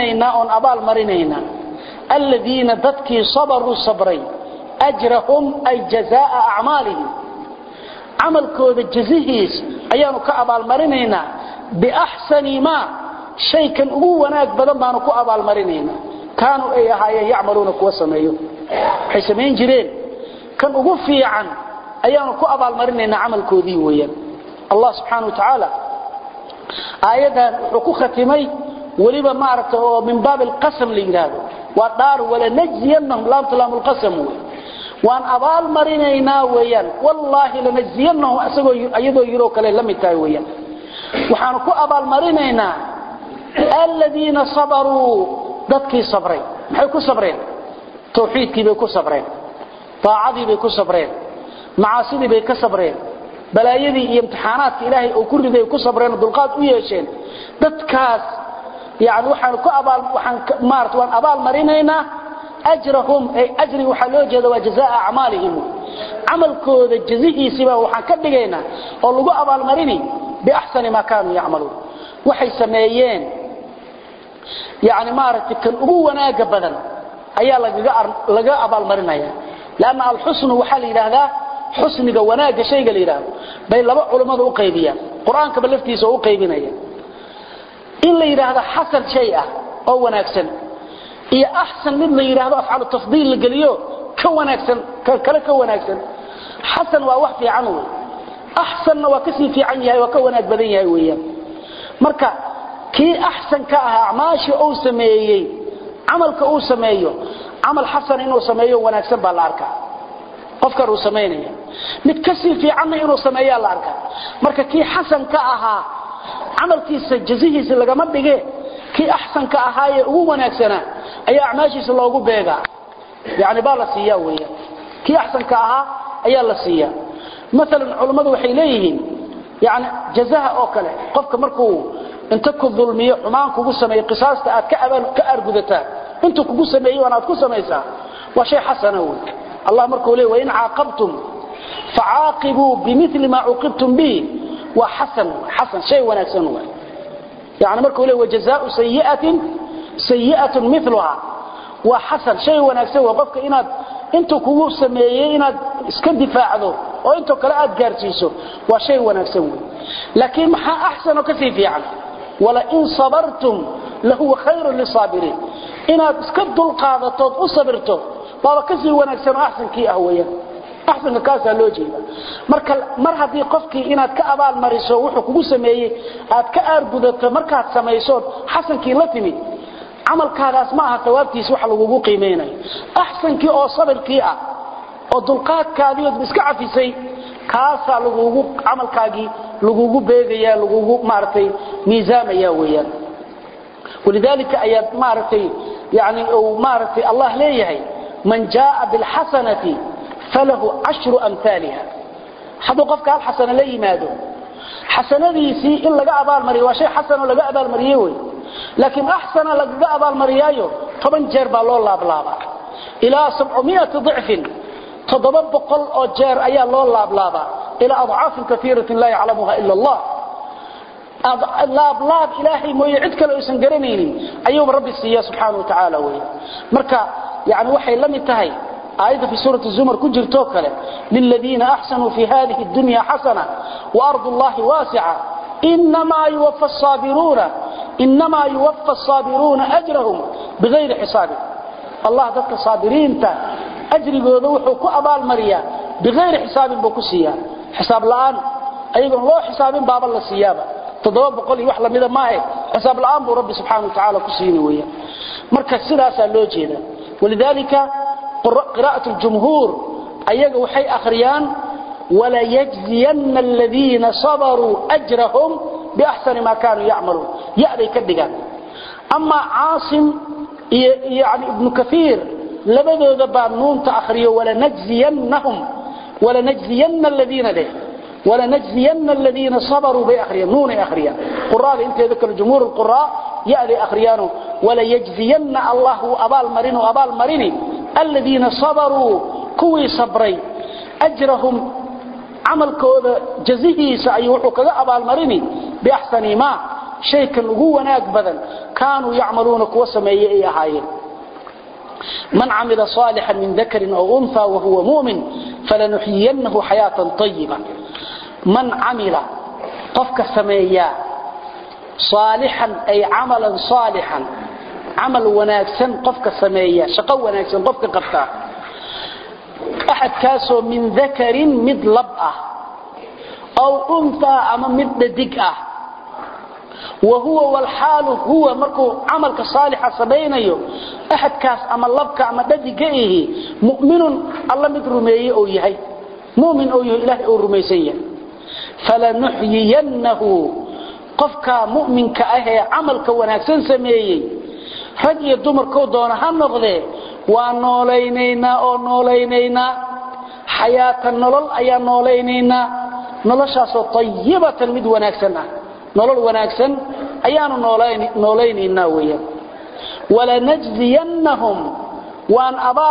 marinayna alladheena dadkii sabaru sabray ajrahum ay jazaa a'malihim amalkooda jazihiis ayaanu ka abaal marinaynaa bi ahsani ma shaykan ugu wanaag badan baanu ku abaal marinaynaa kaanu ay ahaayeen yacmaluuna kuwa sameeyo waxay sameyn jireen kan ugu fiican ayaanu ku abaal marinaynaa amalkoodii weeyaan Allah subhanahu wa ta'ala aayadan wuxuu ku khatimay waliba maarta oo min baab al-qasam liiraado wa dar wala najziyannahum lamul qasam waan abaal marinaynaa weeyaan wallahi lanajziyannahum asagoo ayadoo yiro kale la mid tahay weeyaan waxaan ku abaal marinaynaa alladheena sabaru dadkii sabray maxay ku sabreen tawxiidkii bay ku sabreen taacadii bay ku sabreen macaasidii bay ka sabreen balaayadii iyo imtixaanaadka ilaahay oo ku riday ku sabreen dulqaad u yeesheen dadkaas yaani waan abaal marinaynaa ajrahum ay ajri waxa loo jeedo waa jazaa a'malihim amalkooda jazihiisiba waxaan ka dhigaynaa oo lagu abaal marini bi ahsani ma kaanu ya'maluun waxay sameeyeen yaani kan ugu wanaaga badan ayaa laga abaal marinaya laana al-husn waxa la yiraahdaa husniga wanaaga shayga la yiraahdo bay laba culimadu u qaybiyaan quraanka balaftiisa u qaybinaya in la yiraahdo hasan shay ah oo wanaagsan iyo ahsan mid la yiraahdo afcaal tafdiil la galiyo ka wanaagsan kala ka wanaagsan hasan waa wax fiican weey ahsan waa ka sii fiican yahay waa ka wanaag badan yahay weeyaan marka kii ahsan ka ah acmaashi oo sameeyay amalka uu sameeyo amal hasan inuu sameeyo wanaagsan baa la arkaa qofka uu sameeynaya mid ka sii fiican inuu sameeyo la arkaa marka kii hasan ka aha amalkiisa jazihiisa laga ma dhige kii ahsan ka ahaaye ugu wanaagsana ayaa acmaashiisa loogu beegaa yaani baa la siiyaa weeyaan kii ahsan ka ahaa ayaa la siiyaa مثلا علماء waxay leeyihiin yaani jazaa oo kale qofka markuu inta ku dulmiyo xumaan kugu sameeyo qisaasta aad ka argudataa inta kugu sameeyo wanaad ku sameeysaa waa shay xasan weey Allah markuu leeyahay in aaqabtum fa'aqibu bimithli ma uqibtum bi wa hasan shay wanaagsan weey yaani markuu leeyahay jazaa'u sayyi'atin mithluha wa hasan shay wanaagsan waa qofka inaad inta kugu sameeyay inaad iska difaacdo oo inta kale aad gaarsiiso waa shay wanaagsan weey laakiin ma ahsan ka sii fiican wala in sabartum lahu khayrun lisabirin inaad iska dul qaadato oo sabirto baba ka sii wanaagsan ahsankii ah weeyaan axsanka kaasa loo jeeda mar hadii qofkii inaad ka abaal mariso wuxuu kugu sameeyay aad ka aargudato markaad samayso xasankii la timid amalkaadaas ma aha tawaabtiis wax lagu qiimeeyay axsankii oo sabirkii ah oo dulqaadkaadii iska cafisay kaasa lagu amalkaagii lagu beegaya lagu maartay miisaamaya weeyaan ولذلك ايات مارتي يعني او مارتي الله ليه من جاء بالحسنه فله 10 امثالها حد قفك الحسنه لي ماده حسنديسي ان لغا ابال مري وا شيء حسن لغا ابال مريي وي لكن احسن لغا ابال مريايو 10 جير با لو لابلابا الى 700 ضعف تضبقل او جير ايا لو لابلابا الى اضعاف كثيره لا يعلمها الا الله laab ilaahay mooyee cid kale aysan garanaynin ayuu rabbi siiya subhanahu wa ta'ala way marka yaani waxay la mid tahay aayada fi suurati zumar ku jirto kale lil ladina ahsanu fi hadhihi ad-dunya hasana wa ardu allahi wasi'a inma yuwaffa as-sabiruna ajrahum bighayri hisab allah dadka saabiriinta ajrigooda wuxuu ku abaal mariyaa bighayri hisabin buu ku siiya hisab la'aan ayaga loo xisaabin baaba la siyaaba تضرب wax la mida maahe xisaab la'aan buu rabbi subhanahu wa ta'ala ku siinay weeyaan marka sidaas loo jeeda walidalika qiraa'atu al-jumhur ayaga waxay akhriyaan wala yajziyanna alladhina sabaru ajrahum bi ahsani ma kanu ya'malun yaadi ka dhigan amma aasim yani ibn kathir labadooda baa nuunta akhriyo wala najziyanna alladhina ولا نجزين الذين صبروا بأخريان نون أخريان قراء انت ذكر جمهور القراء يأذي أخريانه ولا يجزين الله أبال مرين الذين صبروا كوي صبري أجرهم عمل كوذا جزيه سأيوحك أبال مرين بأحسن ما شيء كان هو ناقبذا كانوا يعملون كوسميئي حايل من عمل صالحا من ذكر أو أنثى وهو مؤمن فلنحيينه حياة طيبة من عمل قفك سميا صالحا أي عملا صالحا عمل وناكسا قفك سميا شقو وناكسا قفك قفتا أحد كاسو من ذكر مدلبأة أو أنثى أما مددقة وهو والحال هو مركو عملك صالحا سبينيو أحد كاس أما لبك أما ددقئه مؤمن الله مدرميه أو يهي مؤمن أو إله أو رميسيه فلنحيينه قفك مؤمن كأهي عملك وناكسن سميي رجي الدمر كودون هنغذي ونولينينا حياة النلل أي نولينينا نلشاس طيبة المد وناكسن نلل وناكسن أيان نولينينا ويا ولنجزينهم وأن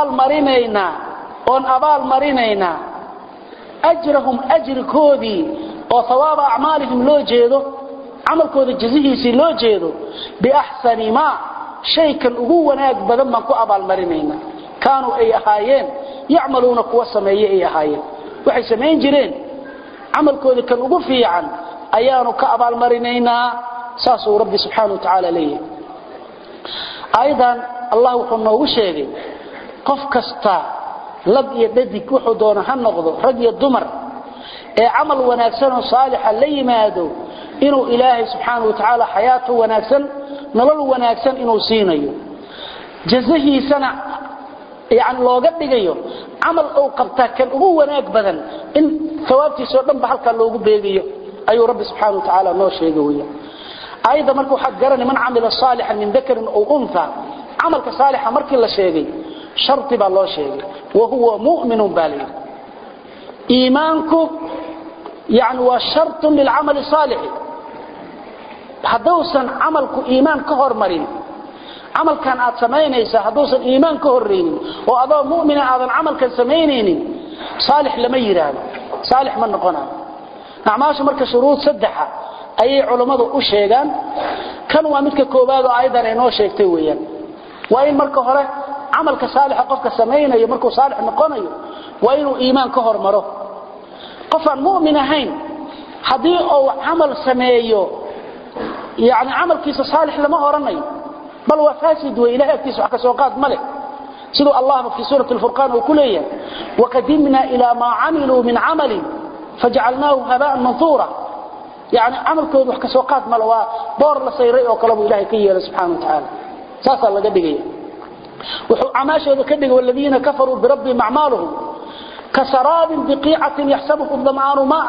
أبال مرينينا أجرهم أجر كودي وثواب أعمالهم لو جيدو عمل كودي جزيهيسي لو جيدو بأحسن ما شيء كان أغواناك بدما كو أبال مرينينا كانوا أي أحايين يعملون قوة سمية أي أحايين وحي سمين جرين عمل كودي كان أغفي عن أيانو كأبال مرينينا ساسو ربي سبحانه وتعالى ليه أيضا الله وحنا وشيغي قف كستا لب يددك وحو دون هنقضو رجي الدمر عمل وناكسن صالحا ليمادو إنه إلهي سبحانه وتعالى حياته وناكسن نلل وناكسن إنه سينيو جزه سنع يعني لو قد دغيو عمل او قبتا كان ugu wanaag badan in ثوابتيسoo dhan ba halka loogu beegiyo ayuu rabbi subhanahu wa ta'ala noo sheegay ayda markuu xaq garan man amila salihan min dhakarin aw untha amalka salihan markii la sheegay sharti ba loo sheegay wa huwa mu'minun baligh iimaanku يعني هو شرط للعمل الصالح hadousan amalku iimaan ka hormarin amalkan aad sameynaysa hadousan iimaan ka horreeynin oo adoo mu'min aadan amalkan sameynaynin saalix lama yiraahdo saalix ma noqonaa acmaashu marka shuruud saddexa ay culimadu u sheegan kan waa midka koobaad oo aydan ay noo sheegtay weeyaan waa in marka hore amalka saalix qofka sameynayo markuu saalix noqonayo waa inuu iimaan ka hormaro qofan mu'min ahayn hadii uu amal sameeyo يعني عمل كيس صالح لما أرني بل وفاسد وإله أكتس وحكا سوقات ملك سيدو الله في سورة الفرقان وكلية وقدمنا إلى ما عملوا من عمل فجعلناه هباء منثورا يعني عمل كود وحكسوقات ملوا بور لسيري وقلبوا إلهي كيه سبحانه وتعالى ساسا الله قدقية وعماشه ذكره والذين كفروا بربهم أعمالهم كسراب بقيعة يحسبه الظمآن ماء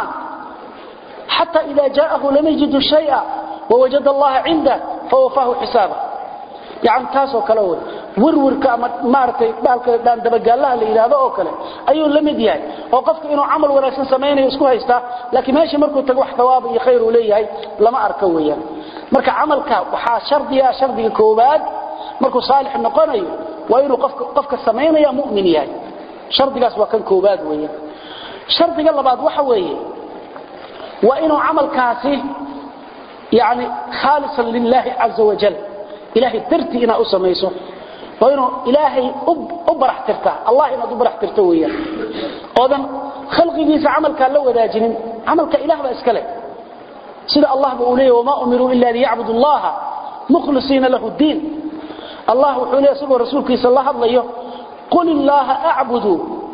حتى إذا جاءه لم يجد شيئا ووجد الله عنده فوفاه حسابه يعني تاسو كلوه ورورka ama maartay baalka daan dabagaalaha la yiraahdo oo kale ayuu la mid yahay oo qofka inuu amal wanaagsan sameeyo isku haysta laakiin meesha markuu tago wax thawaab iyo khayr uu leeyahay lama arko weeyaan marka amalka waxa shardiga koobaad markuu saalix noqonayo waa inuu qofka sameeyo mu'min yahay shardigaas waa kan koobaad weeyaan shardiga labaad waxa weeye waa inuu amalkaasi yani khalisan lillahi azza wa jalla إلهي ترتي إنا أسميسه وإنه إلهي أبرح ترته الله إنا أبرح ترته وياه وذن خلقي بيس عملك لو ذا جنين عملك إله بأسكله سيدة الله بأوليه وما أمروا إلا ليعبدوا الله مخلصين له الدين الله وحوليه سبه رسولك صلى الله عليه وسلم قل الله أعبد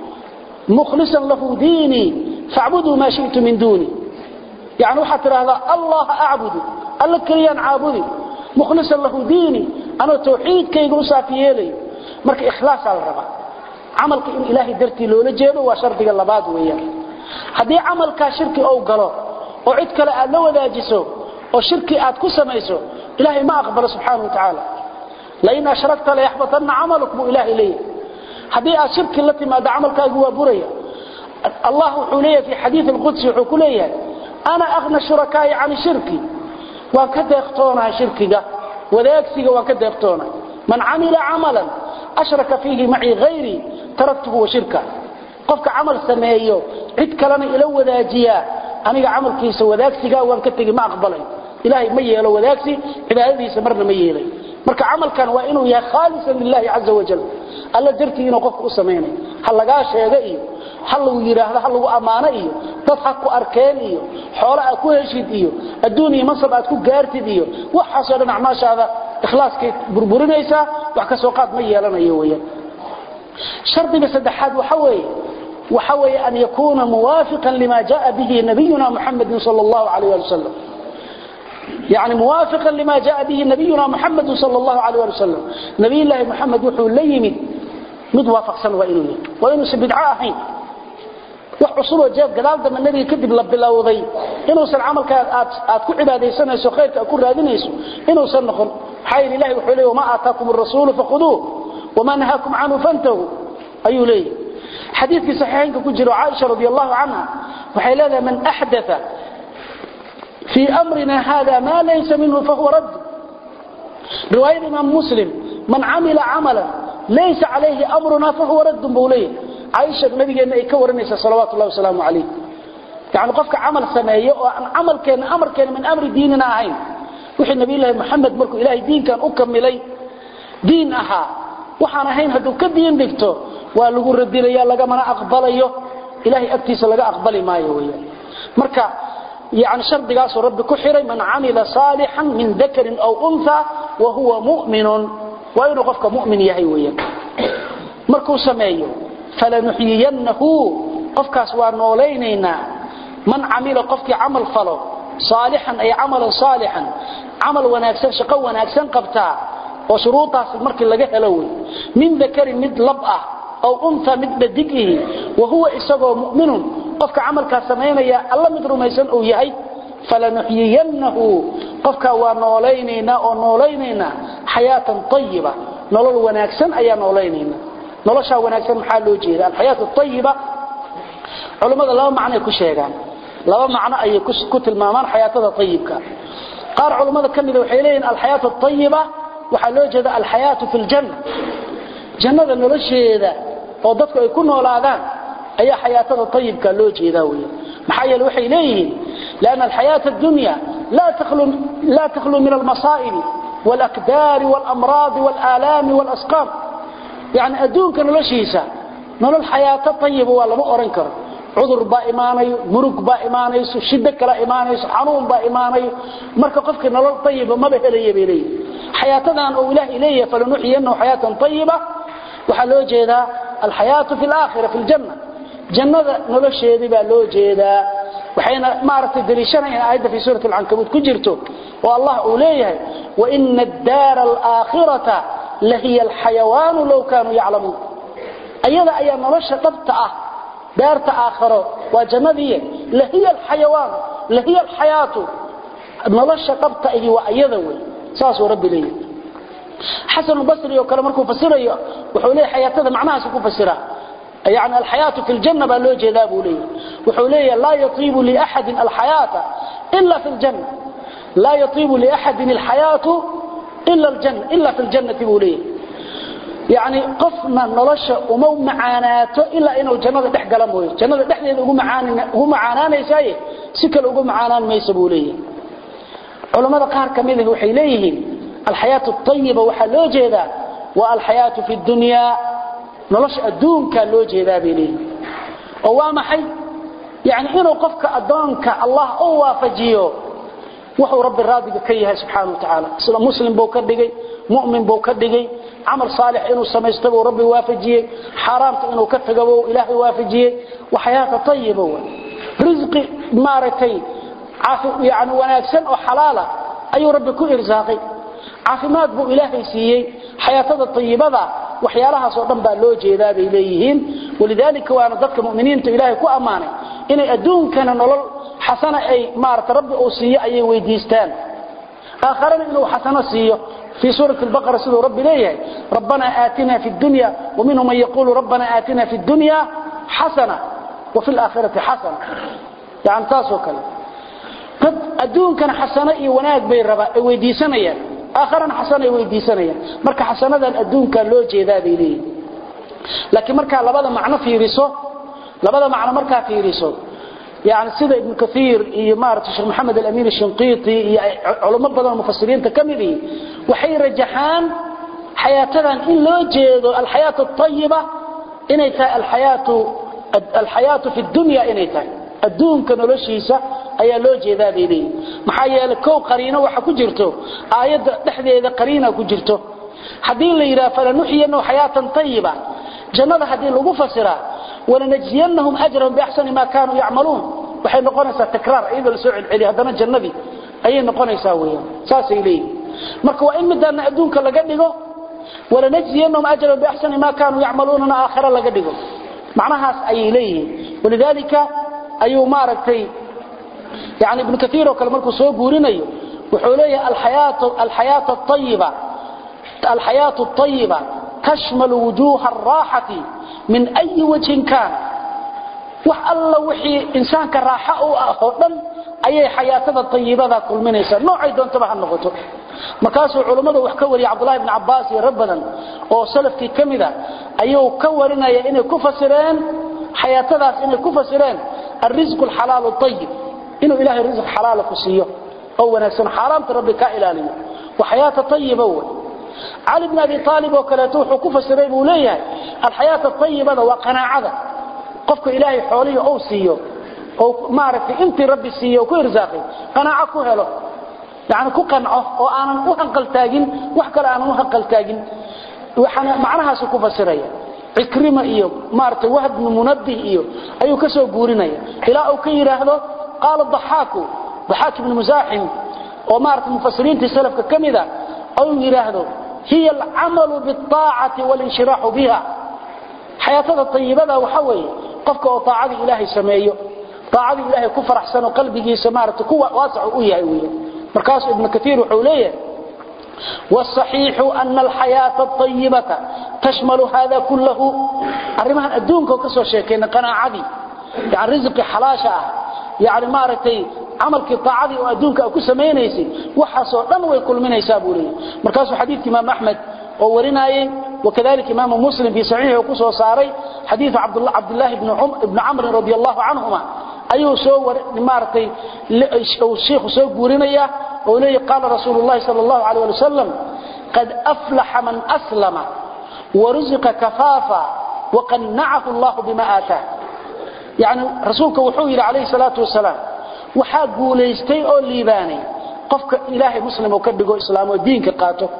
مخلصا له ديني فاعبدوا ما شئت من دوني يعني حتى هذا الله أعبد الله كريان عابدي مخلصا له ديني أنا توحيد كي يقول سافيالي مرك إخلاص على الربا عملك إن إلهي درتي لولا جيبه وشرطك اللباد وياه هذه عملك شركي أو قلو وعدك لأنه ذا جسو وشركي آتكو سميسو إلهي ما أقبل سبحانه وتعالى لئن أشركت ليحبطن عملك بو إلهي ليه هذه الشركي التي ما دعملك هو بريا الله حوليه في حديث القدس حكوليه أنا أغنى شركائي عن شركي وكذا يختونها شركك وذاكسك وكذا يختونها من عمل عملا أشرك فيه معي غيري تركته وشركه قفك عمل سمايه عدك لنا إلو ذاجيا أنا عمل كيس وذاكسك وانكتك ما أقبله إلهي ميه لو ذاكسي إلى هذه سمرنا ميه لي مرك عمل كان وإنه يا خالصا لله عز وجل ألا درتي إنه قفك أسميني هل لقاش يغئي هل يراهد هل أمانه تضحك أركان حوراء أكو هشيد الدنيا منصب أكو قارتد وحصل نعماش هذا إخلاص كي بربرنيسا وحكسوقات ميه لنا يويا شرط بسدحاد وحوي أن يكون موافقا لما جاء به نبينا محمد صلى الله عليه وسلم يعني موافقا لما جاء به نبينا محمد صلى الله عليه وسلم نبي الله محمد وحو ليمد متوافق سنة وإنه سبدعاء حين وحصوله جاب قدال دم النبي كذب لبلاوضي إنه سن عمل كأتكو عبادي سنة يسو خير كأكو رادين يسو إنه سن نخل حي لله وحوليه وما آتاكم الرسول فخذوه وما نهاكم عنه فانتهوا أيو ليه حديث في صحيحين كجر عائشة رضي الله عنها وحي لذا من أحدث في أمرنا هذا ما ليس منه فهو رد رواية الإمام مسلم من عمل عملا ليس عليه أمرنا فهو رد بوليه عائشة النبي أن يكورنيس صلوات الله وسلامه عليه يعني قفك عمل سمايه وأن عمل كان أمر كان من أمر ديننا عين وحي النبي الله محمد ملكه إلهي دين كان أكملي دين أها وحانا هين هدو كدين دكتو وقالوا ردي ليا لغا منا أقبليه إلهي أكتيس لغا أقبلي ما يويا مركا يعني شرط قاسو رب كحري من عمل صالحا من ذكر أو أنثى وهو مؤمن وإنه قفك مؤمن يهيويا مركو سمايه فلنحيينه قفكاس ونولينينا من عمل قفك عمل فلو صالحا أي عملا صالحا عمل وناكسن شقو وناكسن قبتا وشروطها في المركز لقاه لوي من ذكر مد لبأة أو أنثى مد بدقه وهو إساقه مؤمن قفك عمل كاسمين يا الله مدرو ميسان أو يهي فلنحيينه قفك ونولينينا حياة طيبة نولو وناكسن أي نولينينا nolosha wanaagsan maxaa loo jeedaa alxayaatu tayiba culimada laba macno ay ku sheegaan laba macno ay ku tilmaamaan xayaatada tayibka qaar culimada kamid waxay leeyeen alxayaatu tayiba waxa loo jeedaa alxayaatu fil janna jannada nolosheeda oo dadku ay ku noolaadaan ayaa xayaatada tayibka loo jeedaa weey maxaa yeelay waxay leeyihiin laana alxayaatu ad-dunya la takhlu min al-masa'ib wal-aqdar wal-amrad wal-alam wal-asqam يعني أدونك نلشيسا نلو الحياة طيبة ولا ما أرنكر عذر با إيماني مرق با إيماني شدك لا إيماني حنون با إيماني مركا قفك نلو طيبة ما بهلي بيلي حياتنا أن أوله إليه فلنحيينه حياة طيبة waxa loo jeedaa alxayaatu fi alaakhirah fi aljanna jannada nolosheedii baa loo jeedaa waxayna maartay daliishanayaan aayada fi suurat al-ankabut ku jirto oo Allah uu leeyahay wa inna ad-dar al-aakhirata lahiya al-hayawan law kanu ya'lamun ayada ayaa nolosha dhabta ah daarta aakhiro waa jannadii lahiya al-hayawan lahiya al-hayatu nolosha dhabta ah waa ayada way saas oo rabbi leeyahay حسن البصري وكلام مركو فسريه وحوليه حياته معناها سكو فسرها يعني الحياة في الجنة بالوجه ذا بوليه وحوليه لا يطيب لأحد الحياة إلا في الجنة لا يطيب لأحد الحياة إلا الجنة إلا في الجنة بوليه يعني قفنا نلشى ومو معاناته إلا إنه جنة تحقى لمويه جنة تحقى هو معانان يسايه سكل هو معانان ما يسبوليه علماء قهر كميله وحيليه الحياة الطيبة وحلوجه ذا والحياة في الدنيا نلش الدون كالوجه ذا بليه وما حي يعني إنه قفك أدونك الله أوى فجيه وحو رب الرادق كيها سبحانه وتعالى مسلم بو كدغي مؤمن بو كدغي عمل صالح إنه سميستبه ربي وافجيه حرامت إنه كتغبه إلهي وافجيه وحياة طيبة رزق مارتين يعني وناكسن وحلالة أي ربي كو إرزاقي عافماد بو إلهي سيئي حياة الطيبة وحيالها صدام بالله جيدا بإليهين ولذلك وانا ضدك مؤمنين تو إلهي كو أماني إني أدون كان نلل حسنة أي مارت ربي أو سيئي أي ويديستان آخرا إنه حسنة سيئي في سورة البقرة سيئي ربي ليه ربنا آتنا في الدنيا ومنهم من يقول ربنا آتنا في الدنيا حسنة وفي الآخرة حسنة يعني تاسو كلام قد أدون كان حسنة وناك بيربا ويديسانيا آخرا حسنة ويديسانيا مركا حسنة الأدون كان لو جيدا بيليه لكن مركا لبدا معنى في رسو لبدا معنى مركا في رسو يعني سيدة ابن كثير إمارة الشيخ محمد الأمين الشنقيطي علماء بدل المفسرين تكملي وحي رجحان حياتنا إن لو جيدو الحياة الطيبة إنيتا الحياة في الدنيا إنيتا الدون كانوا لشيسة ayaa loo jeedaa beelay maxaa yeelay koow qariino waxa ku jirto aayada dhaxdeeda qariina ku jirto hadii la yiraahdo falanuhiyanu hayatan tayyiba jannada hadii lagu fasira wala najziyanhum ajran bi ahsani ma kanu ya'malun waxay noqonaysaa takraar iyada la soo celceliyo hadana jannadii ayay noqonaysaa weeyaan saasay leeyihiin marka waa in midana adduunka laga dhigo wala najziyanhum ajran bi ahsani ma kanu ya'maluna aakhira laga dhigo macnahaas ayay leeyihiin walidalika ayuu maaragtay يعني ابن كثير وكل مركو سو غورينيو وحو ليه الحياة الطيبة تشمل وجوه الراحة من أي وجه كان وح الله وحي إنسان كراحة أو دم أي حياة الطيبة ذا كل من يسر نوع أيضا تبع النقطة مكاسو علماء وحكوري عبد الله بن عباس ربنا وصلف في كمذا أيو كورنا إنه كفسرين حياة ذا إنه كفسرين الرزق الحلال الطيب إنه إله الرزق حلال كسيه أو ناس حرام ربك إلهي وحياة طيبة علي بن أبي طالب وكلاته حكوفة سريب وليه الحياة الطيبة وقناعة قفك إلهي حوليه أو سيه أو معرفة أنت ربي سيه وكو رزاقي قناعة كهله يعني كو قنعه وأنا أهنقل تاجين وحكرا أنا أهنقل تاجين وحنا معناها سكوفة سرية عكرمة إيو معرفة واحد من منبه إيو أيو كسو قورينيه إلا أو كيره هذا قال ضحاك بن مزاحم ومارت المفسرين تسلف كمذا أو يراهدوا هي العمل بالطاعة والانشراح بها حياة الطيبة وحوي قفك وطاعة إلهي سمايه طاعة إلهي كفر أحسن قلبه سمارة كوة واسع أويه مركاس ابن كثير وحوليه والصحيح أن الحياة الطيبة تشمل هذا كله أرمها الدونك وكسو شيكين قناعة يعني رزق حلاشة يعني مارتي عملك طاعدي وادونك او كسمينيسي وحاسو دن way kulminaysa buulay markaas xadiis imaam ahmed oo warinayay وكذلك امام مسلم في صحيحه ku soo saaray xadiis abdullah ibn amr radiyallahu anhuma ayuu soo mارتي sheekhu soo guurinaya oo leeyahay qala rasuulullah sallallahu alayhi wa sallam qad aflaha man aslama ورزق كفافا وقنعه الله بما آتاه يعني رسولك وحوه عليه الصلاة والسلام وحا قوليستي أو ليباني قفك إلهي مسلم وكدقوا إسلام ودينك قاته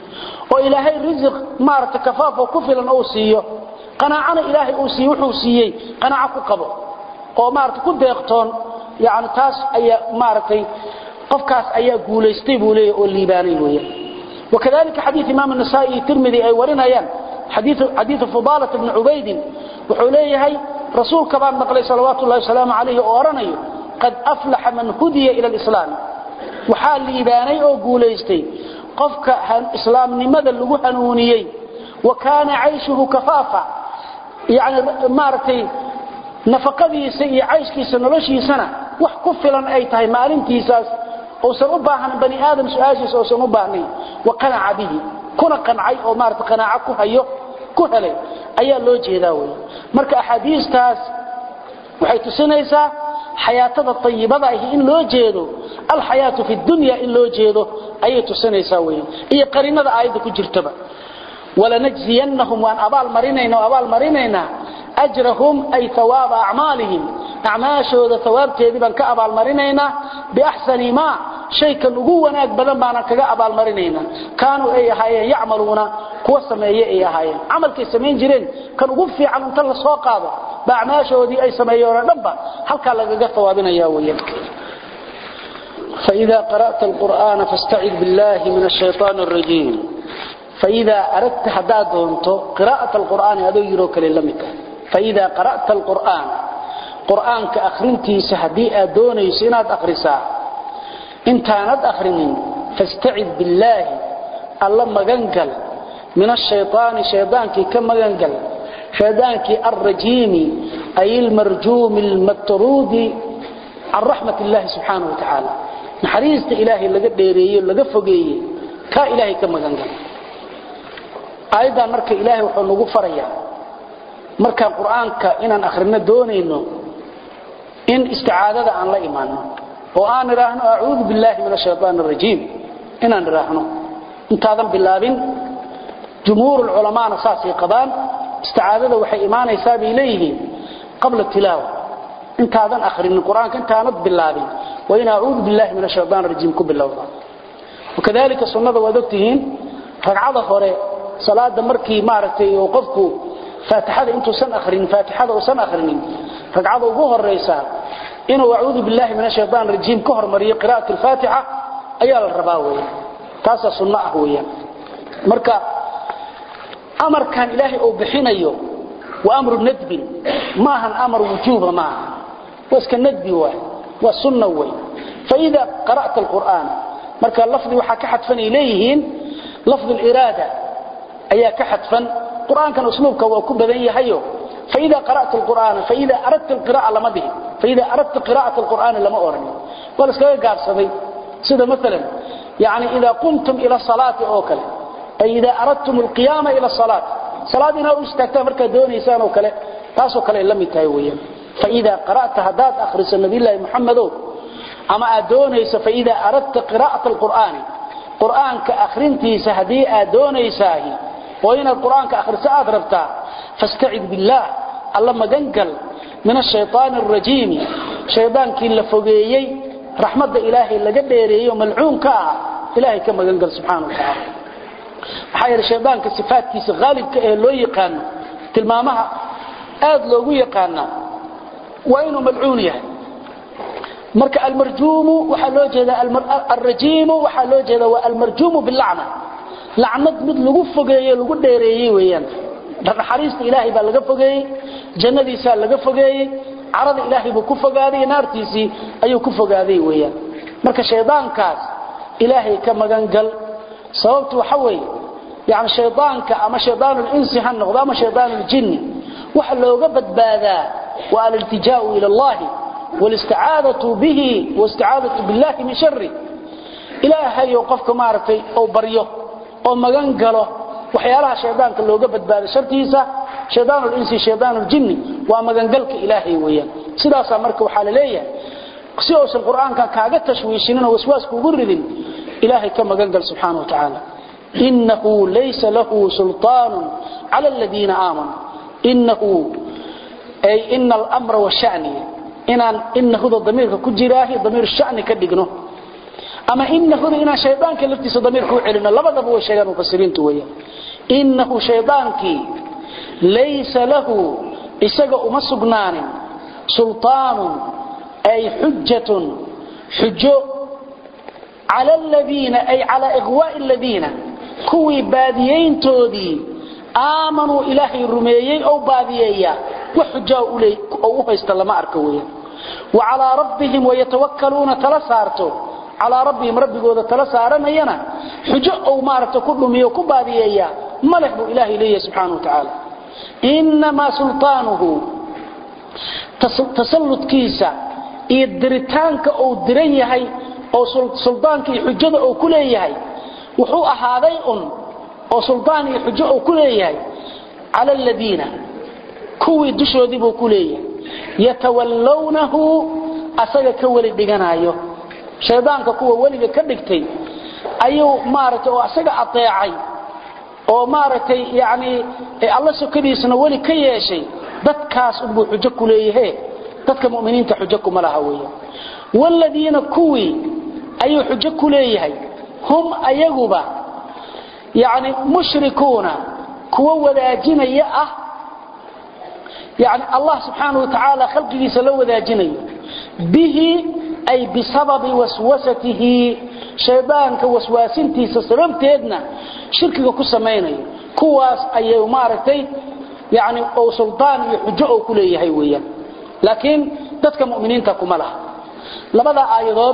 oo ilaahay rizq maarta kafaafo ku filan oo siiyo qanaacana ilaahay uu siiyo wuxuu siiyay qanaaco ku qabo oo maarta ku deeqtoon yaani taas ayaa maartay qofkaas ayaa guuleystay buu leeyahay oo liibaanay weeyaan وكذلك حديث امام النسائي الترمذي اي ورنايان حديث فضالة بن عبيد وحوليه رسول كبان نقلي صلوات الله وسلامه عليه اورنيو قد افلح من هدي الى الاسلام وحال ليباني او غوليستي قفك اسلام نمدا لو حنونيي وكان عيشه كفافا يعني مارتي نفقديسا iyo cayskiisa noloshiisana wax ku filan ay tahay maalintiisaas oo soo baahan bani aadam su'aashiisa oo soo baahnay waqanaca bihi kuna qancay oo maarta qanaaca ku hayo ku helay ayaa loo jeedaa way marka ahadiistaas waxay tusinaysaa xayaatada tayyibada ah in loo jeedo al hayatu fi dunya in loo jeedo ayay tusinaysaa way iyo qarinada aayada ku jirtaba wala najziyannahum wa abal marinayna أجرهم أي ثواب أعمالهم أعماشوا ذا ثواب تيدبا كأبا المرينينا بأحسن ما شيء كالنقوة ناقبلا معنا كأبا المرينينا كانوا أي هاي يعملون قوة سمية أي هاي عمل كي سمين جرين كانوا قفي عن انتل السواق هذا بأعماشوا ذي أي سمية نبا هل كان لقى ثوابنا ياويا فإذا قرأت القرآن فاستعذ بالله من الشيطان الرجيم فإذا أردت حدادهم قراءة القرآن هذا يروك للمك فإذا قرأت القرآن قرآن كأخرنتي سهديء دوني سنات أخرسا انت ند أخرنين فاستعذ بالله الله مغنقل من الشيطان شيطانك كم مغنقل شيطانك الرجيم أي المرجوم المطرود عن رحمة الله سبحانه وتعالى نحريست إلهي لقد ديريه لقد فقيه كإلهي كم مغنقل أيضا مرك إلهي وحنوه فريا مرك القرآن إن أخرنا دونينه إن استعادة عن لا إيمانه وآن راهنه أعوذ بالله من الشيطان الرجيم إن راهنه انت هذا بالله جمهور العلماء نصاصي قبان استعادة وحي إيمان يساب إليه قبل التلاوة انت هذا أخرين القرآن كنت هند بالله وإن أعوذ بالله من الشيطان الرجيم كب الله وكذلك السنة وذكتهين رقعة خوري صلاة مركي مارتي وقفكو فاتحة انتو سن أخرين فاتحة وسن أخرين رقعة وقوه الرئيسة إنه أعوذ بالله من الشيطان الرجيم كهر مريء قراءة الفاتحة أيال الرباوية تاسا سنة أهوية مركا أمر كان إلهي أو بحينيو وأمر الندب ماهن أمر وجوبة معه واسك الندب والسنة وي فإذا قرأت القرآن مركا اللفظ وحكا حتفن إليهن لفظ الإرادة أيها كحتفا القرآن كان أسلوبك وكبذي هيو فإذا قرأت القرآن فإذا أردت القراءة لما به فإذا أردت قراءة القرآن لما أورني ولا سكاية قاب صدي سيدا مثلا يعني إذا قمتم إلى الصلاة أوكل أي إذا أردتم القيام إلى الصلاة صلاتنا أستكتا مركا دوني إسان أوكل تاسو كلا لم يتايويا فإذا قرأت هدات أخرس النبي الله محمد أما أدوني فإذا أردت قراءة القرآن قرآن كأخرنتي سهدي أدوني ساهي وإن القرآن كأخر ساعات ربطا فاستعذ بالله الله مغنقل من الشيطان الرجيم شيطان كي لفقيي رحمة إلهي لقديري وملعون كاها إلهي كما غنقل سبحانه وتعالى حير الشيطان كصفات كيس غالب لو يقان تلمامها آد لو يقان وإنه ملعون يعني مركا المرجوم وحلو جدا الرجيم وحلو جدا والمرجوم باللعنة لعنة مد لغو فغيي لغو ديريي ويان naxariista ilaahay baa laga fogeeyay jannadiisa laga fogeeyay arada ilaahay buu ku fogaaday naartiisi ayuu ku fogaaday weeyaan marka shaydaankaas ilaahay ka magan gal sababtu waxa weey yaani shaydaanka ama shaydaanul insi han noqdo ama shaydaanul jinni waxa looga badbaadaa waa al-iltijaa'u ila Allah wal-isti'aadatu bihi wal-isti'aadatu billahi min sharri ilaahay qofka maartay oo baryo oo magan galo waxyaalaha shaydaanka looga badbaado shartiisa shaydaanul insi shaydaanul jinni waa magangalka ilaahay weeyaan sidaas marka waxa la leeyahay si oo quraanka kaaga tashwiishin oo waswaas kugu ridin ilaahay ka magangal subhanahu wa ta'ala innahu laysa lahu sultanun ala alladheena aamanu innahu ay innal amra wa sha'ni innahu dhamirka ku jiraahi dhamir sha'ni ka dhigno أما إنه إن شيطانك التي صدميرك وعلنا لبدا بو شيغان مفسرين تويا إنه شيطانك ليس له إساق أمسقنان سلطان أي حجة على الذين أي على إغواء الذين كوي باديين تودي آمنوا إلهي الرميين أو باديين وحجاء إليه أو يستلم أركويا وعلى ربهم ويتوكلون تلسارتو على ربهم ربي قد تلسارنا ينا حجاء أو مارتو كلهم يوكو باديين ملك إلهي إليه سبحانه وتعالى إنما سلطانه تسلط كيسا إدريتانك أو دريهي أو سلطانك حجة أو كليهي وحو أحاذي أو سلطاني حجة أو كليهي على الذين كوي دشو ديبو كليه يتولونه أساق كولي ديغانايو شيطانك كوي ولي كدكتي أيو مارتو أساق أطيعي oo maartay yaani Allah sukadiisna wali ka yeeshay dadkaas uu xujo ku leeyahay dadka muuminiinta xujo kuma laha weeyo walladina kuwi ayu xujo ku leeyahay hum ayaguba yaani mushrikuuna kuwa wadaajinaya يعني الله سبحانه وتعالى خلقه سلو ذاجني به أي بسبب وسوسته شيطانك وسواسنتي سسرمتنا شركك كسميني كواس أي مارتي يعني أو سلطان يحجئه كليه هيويا لكن تتك مؤمنين تكم لها لبدا آيضاب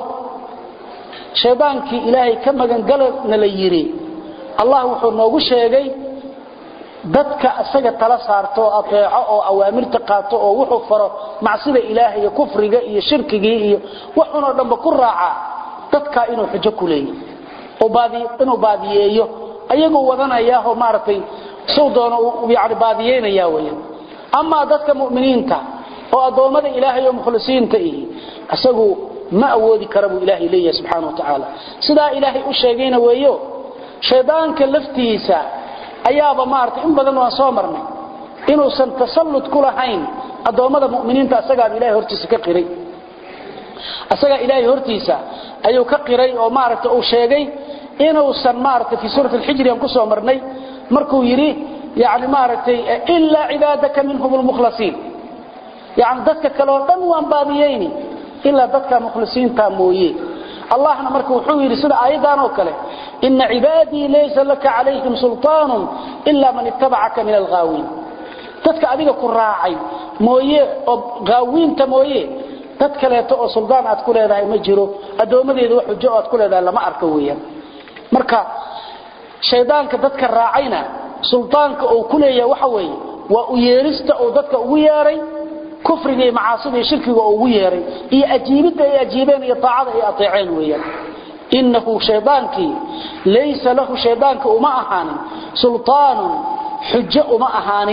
شيطانك إلهي كما قال نليري الله وحرناه الشيء dadka asaga tala saarto ateeco oo awaamirta qaato oo wuxuu faro macsida ilaahay iyo kufriga iyo shirkiga iyo wuxuu dhanba ku raaca dadka inuu xujo ku leeyahay oo baadiyeeyo ayagoo wadanaya oo maartay soo doono yaani baadiyeynaya weeyaan ama dadka muuminiinta oo adoomada ilaahay oo mukhlisiinta asagu ma awoodi karo ilaahay leeyahay subhanahu wa ta'ala sida ilaahay u sheegayna weeyo shaydaanka laftiisa ayaaba maartay in badan waan soo marnay inuu san tasallud ku lahayn adoomada muuminiinta asaga ilaahay hortiisa ka qiray asaga ilaahay hortiisa ayuu ka qiray oo maartay uu sheegay inuu san maartay fi suurat al-hijr aan ku soo marnay markuu yiri yaani maartay illa ibadaka minhum al-mukhlasin yaani dadka kale oo dhan waan baadiyayni illa dadka mukhlisiinta mooyee allahna markuu wuxuu yiri sida aayadan oo kale إن عبادي ليس لك عليهم سلطان إلا من اتبعك من الغاوين تتك أبيك كراعي مويه غاوين تمويه تتك لا يتقى سلطان أتكول هذا مجره أدوما ذي ذو حجاء أتكول هذا لما أركويا مركا شيطانك تتك الراعينا سلطانك أو كلية وحوي ويرست أو تتك وياري كفري معاصي شركي وياري إي أجيبت إي أجيبين إي طاعة إي أطيعين ويا إنه شيطانك ليس له شيطانك وما أهان سلطان حجة وما أهان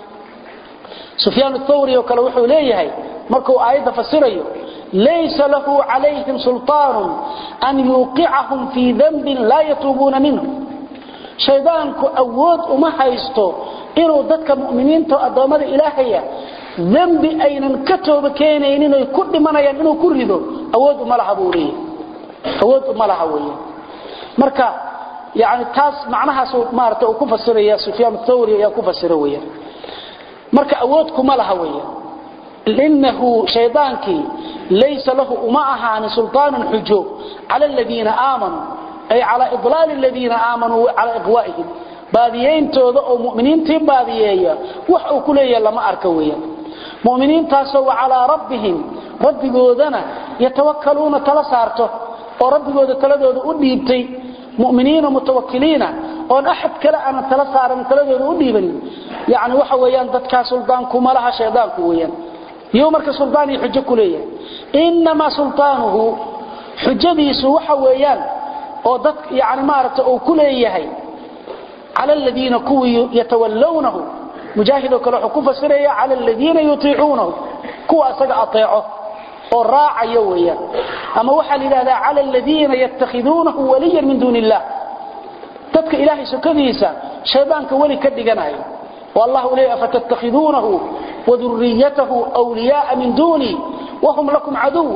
سفيان الثوري وكلا وحو ليه مركو آيات فسره ليس له عليهم سلطان أن يوقعهم في ذنب لا يتوبون منه شيطانك أود وما حيستو إنه ذاتك مؤمنين تأدوما الإلهية ذنب أين كتب كينين إنه كل من ينه كرهده أود وما لحبوريه أود ما لها ويا مركا يعني تاس معناها سو مارته أو كفسر يا سفيان الثوري يا كفسر ويا مركا أودكم ما لها ويا لأنه شيطانك ليس له معها عن سلطان حجوب على الذين آمنوا أي على إضلال الذين آمنوا على إغوائهم باديين توضعوا مؤمنين تيم باديين وحوا كليا لما أركويا مؤمنين تاسوا على ربهم رب جودنا يتوكلون تلسارته وربنا تلدود وديبتي مؤمنين ومتوكلين وان احد كلا انا تلسارن تلدود وديبني يعني waxa weeyaan dadka suldaanku malaha sheedaanku weeyaan iyo marka suldaani xujo kuleeyahay inma sultaanuhu xujadiisu waxa weeyaan oo dad yaani maarta oo kuleeyahay على الذين كوا يتولونه مجاهد kala ku fasiraya على الذين يطيعونه kuwa asaga ateeco oo raacayo weeyaan ama waxa lidaada ala alladina yattakhidunahu waliyan min dunillah dadka ilaahi sukadiisa shaydaanka wali ka dhiganayo wallahu la afatattakhidunahu wa dhurriyyatahu awliyaa min duni wa hum lakum aduw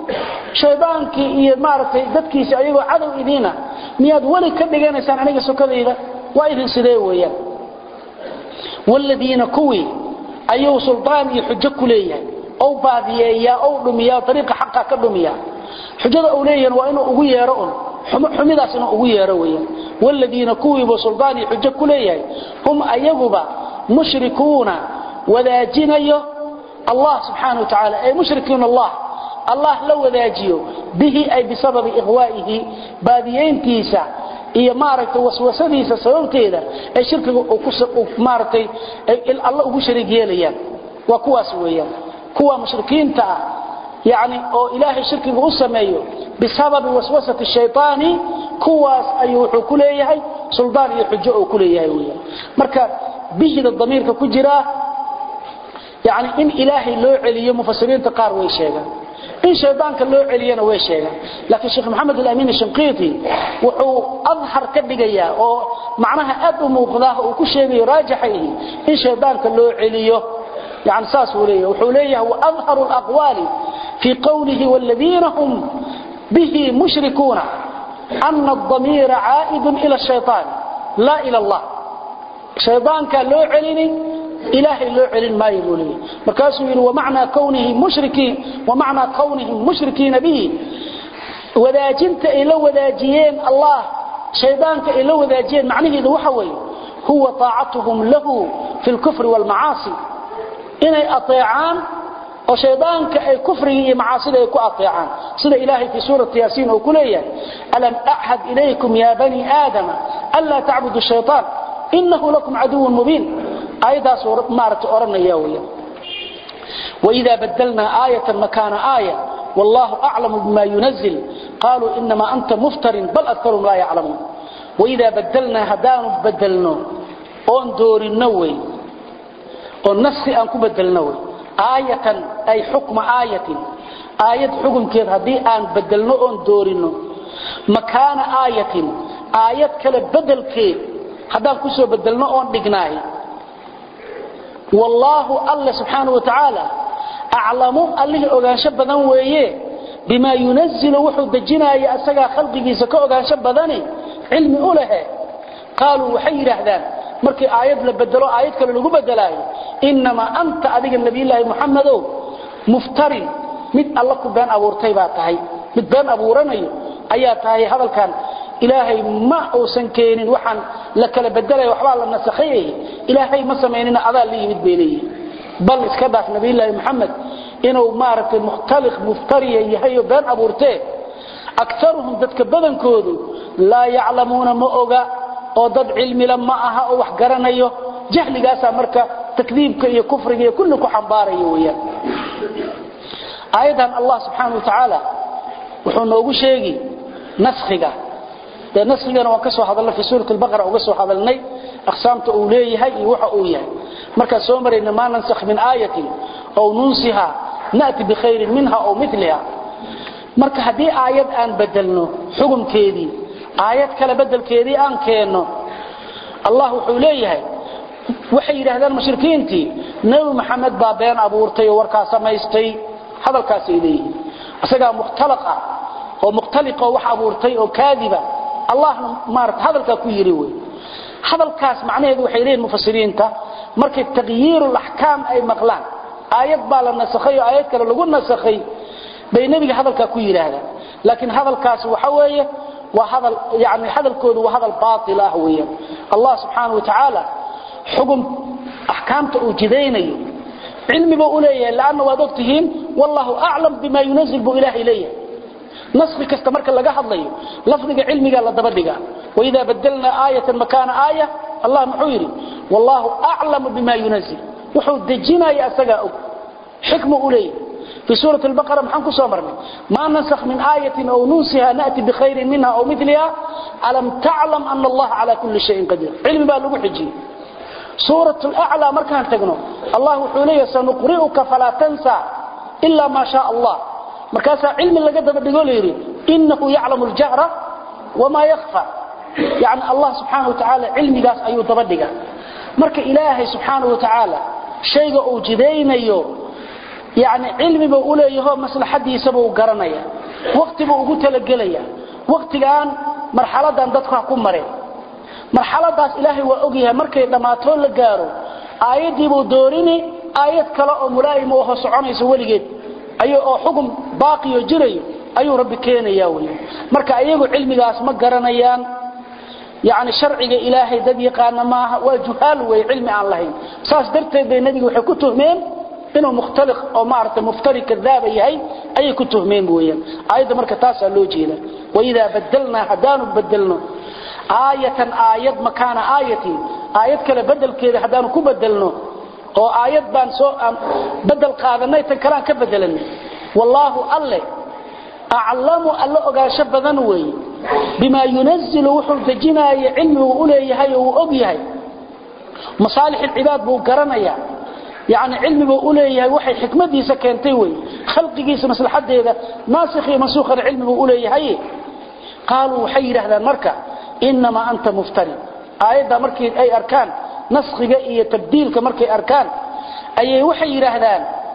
shaydaanki iyo maartay dadkiisa ayagoo cadow idina miyaad wali ka dhiganaysaan aniga sokadayda waa idin sidee weeyaan walladina kuwi ayuu sultaan iyo xujo ku leeyahay oo baadiyeeya oo dhumiya dariiqa xaqa ka dhumiya xujada uu leeyahay waa inuu ugu yeero xumidaas inuu ugu yeero weeyaan walladina kuwi bo sultaan iyo xujo ku leeyahay hum ayaguba mushrikuuna wadaajinayo الله سبحانه وتعالى أي مشركين الله لو ذاجيه به أي بسبب إغوائه باديين تيسا إيا مارك وسوسديسا سببتيدا أي شرك مارتي الله مشرك يليا وكواس ويا كوا مشركين تا يعني أو إلهي شرك بغسميه بسبب وسوسة الشيطان كواس أيوحو كليه سلطان يحجؤه كليه ويا مركا به الضمير كجراه يعني إن إلهي لو عليه مفسرين تقار ويشيغا إن شيطانك لو علينا ويشيغا لكن الشيخ محمد الأمين الشنقيطي وحو أظهر كبقيا ومعناها أدو موقضاه وكل شيء يراجحيه إن شيطانك لو عليه يعني ساسه ليه وحو ليه وأظهر الأقوال في قوله والذين هم به مشركون أن الضمير عائد إلى الشيطان لا إلى الله شيطانك لو عليني إلهي لو علم ما يقولي مركاسو يقول ومعنى كونهم مشركين به وداجنت إلى وداجيين الله شيطانك إلى وداجيين معنيه ذو حوي هو طاعتهم له في الكفر والمعاصي إني أطيعان وشيطانك أي كفره معاصي يكو أطيعان صلى إلهي في سورة ياسين وكلية ألم أعهد إليكم يا بني آدم ألا تعبدوا الشيطان إنه لكم عدو مبين أيضا سورة مارت أورنا ياوية وإذا بدلنا آية مكان آية والله أعلم بما ينزل قالوا إنما أنت مفتر بل أكثرهم لا يعلمون وإذا بدلنا هدان بدلنا أندور النوي ونفسي أنكو بدلنوي آية أي حكم آية حكم كذا هذه أن بدلنا أندورنا مكان آية كلا بدل كي هدان كسو بدلنا أندقناي والله الله سبحانه وتعالى أعلم الله أغانشب بدن ويه بما ينزل وحو دجنا يأسقى خلقه سكا أغانشب بدني علم أوله قالوا وحير أهدان مركي آيات لبدلوا آيات كانوا لقوا بدلاي إنما أنت أدق النبي الله محمد مفتري مد الله كبان أبورتي باتهي مد بان أبوراني أياتهي هذا كان إلهي ما أوسن كينين وحن لك لبدلي وحبال النسخيه إلهي ما سميننا أذى لي مد بينيه بل اسكدف نبي الله محمد إنه مارك مختلق مفتري يهيو بان أبورتي أكثرهم ذاتك بدن كودو لا يعلمون مؤغا ودد علمي لما أها أو وحقرانيو جهل قاسا مركا تكذيبك يا كفرك يا كلك حنباري ويا أيضا الله سبحانه وتعالى وحنا أقول شيء نسخك ده نسخنا وكسو هذا الله في سورة البقرة وكسو هذا الني أقسامت أوليه هاي وحأويه مركا سومر إن ما ننسخ من آية أو ننسها نأتي بخير منها أو مثلها مركا هذه آيات أن بدلنا حكم كيدي آيات كلا بدل كيدي أن كينو الله حوليه وحي هذا المشركين تي نبي محمد بابين أبورتي وركاسة مايستي هذا الكاس إليه أسقى مختلقة ومختلقة وح أبورتي وكاذبة الله مارت هذا الكاس يروي هذا الكاس معناه وحي ليه المفسرين تا مركز تغيير الأحكام أي مقلان آيات بالنسخي وآيات كلا لقول نسخي بين نبي هذا الكاس هذا لكن هذا الكاس وحويه وهذا يعني هذا الكود وهذا الباطل هويا الله سبحانه وتعالى حكم أحكامته وجديني علمي بأوليه لأنه وادقتهين والله أعلم بما ينزل بإله إليه نسخ كاستمرك اللقاء حضليه لفظك علمي قال لدبدك وإذا بدلنا آية مكان آية الله محيري والله أعلم بما ينزل وحود دجنا يأسقاء حكم أوليه في سورة البقرة محنكو سامرنا ما ننسخ من آية أو ننسها نأتي بخير منها أو مثلها ألم تعلم أن الله على كل شيء قدير علم بالله حجي سورة الأعلى مركان تقنو الله حوليه سنقرئك فلا تنسى إلا ما شاء الله مركاسا علم اللي قد بيقول يري إنه يعلم الجهر وما يخفى يعني الله سبحانه وتعالى علم قاس أيو تبدقا مرك إلهي سبحانه وتعالى شيء أوجدين أيو يعني علمي بو ليهو مصلحتيisa buu garanaya waqti buu ugu talagalaya waqtigan marxaladan dadka ku mareen marxaladaas ilaahay waa ogyahay markay dhamaato la gaaro aayadii buu doorini aayad kale oo mulaayim oo soconayso waligeed ayo oo xukun baaqi oo jiray ayuu rabbi keenaya wali marka ayagu cilmigaas ma garanayaan يعني شرعي إلهي دد يقانا maaha waa juhaal way cilmi aan lahayn saas darteed bay nabiga waxay ku tuhmeen inuu mukhtalif oo maarta muftari kadaab yahay ay ku tuhmeen weeyaan ayada marka taas loo jeeda wayda badalna hadaan badalno aayatan aayad makaana aayati aayad kale badalkeeda hadaan ku badalno oo aayad baan soo badal qaadanay tan kala ka badalanay wallahu alle a'lamu alla ogaasha badan way bima yunzilu wuxuu dajinaya cilmi uu leeyahay oo ogyahay masalih al-ibad buu garanaya يعني علمي بقول إيه وحي حكمتي سكنتي وي خلقي مصلحة هذا ناسخي منسوخ العلم بقول إيه هي قالوا حير هذا المركع إنما أنت مفتري آية مركي أي أركان نسخ جاء تبديل كمركي أركان أي وحير هذا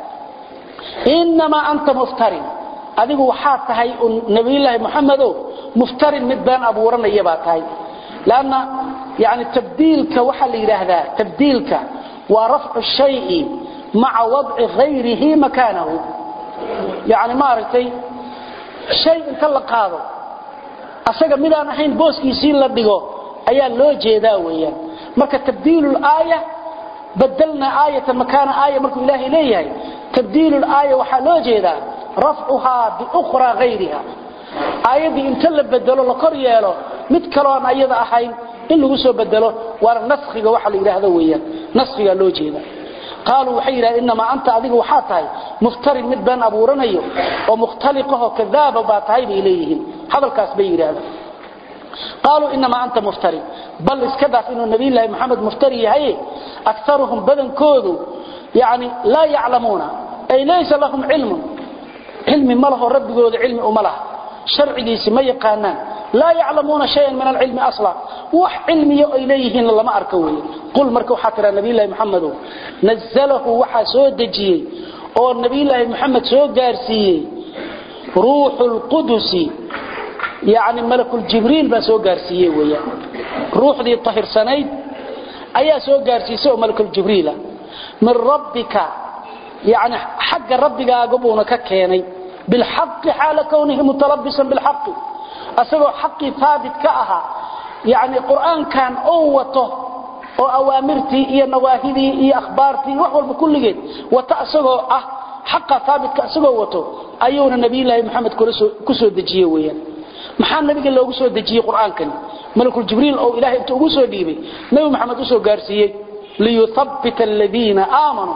إنما أنت مفتري هذه وحات هاي نبي الله محمد مفتري مدبان أبو ورنا يبات هاي لأن يعني تبديل كوحل هذا تبديل ورفع الشيء مع وضع غيره مكانه يعني ما رأيتي شيء انتلق هذا أساق مدان حين بوسكي يسين لدقو أيان لو جيدا ويا مركا تبديل الآية بدلنا آية مكان آية مركو إلهي ليه تبديل الآية وحلو جيدا رفعها بأخرى غيرها آية دي انتلب بدلو لقريالو متكلون أيضا أحين إنه سو بدلو وانا نسخي وحل إلى هذا ويا نسخي لو جيدا قالوا حيرا إنما أنت أذيك وحاتاي مفتري مدبان أبو رنيو ومختلقه كذاب باتاي إليهم هذا الكاس بير هذا قالوا إنما أنت مفتري بل اسكدف إنه النبي الله محمد مفتري هي أكثرهم بدن كودوا يعني لا يعلمون أي ليس لهم علم مله رب جود علم ومله شرعي سمي قانان لا يعلمون شيئا من العلم أصلا وح علمي إليه لما أركوه قل مركو حتى النبي الله محمد نزله وحسود دجي أو النبي الله محمد سو قارسي روح القدس يعني ملك الجبريل بسو قارسي ويا روح دي الطهر سنيد أي سو قارسي سو ملك الجبريل من ربك يعني حق ربك أقبونك كيني بالحق حال كونه متلبسا بالحق أسأله حقي ثابت كأها يعني القرآن كان أوته وأوامرتي إيا نواهدي إيا أخبارتي وحول بكل جيد وتأسله حقا ثابت كأسله وته أيون النبي الله محمد كسو دجيه ويا محان النبي قال له كسو دجيه قرآن كان ملك الجبريل أو إلهي أنت كسو ديبي نبي محمد كسو قارسيه ليثبت الذين آمنوا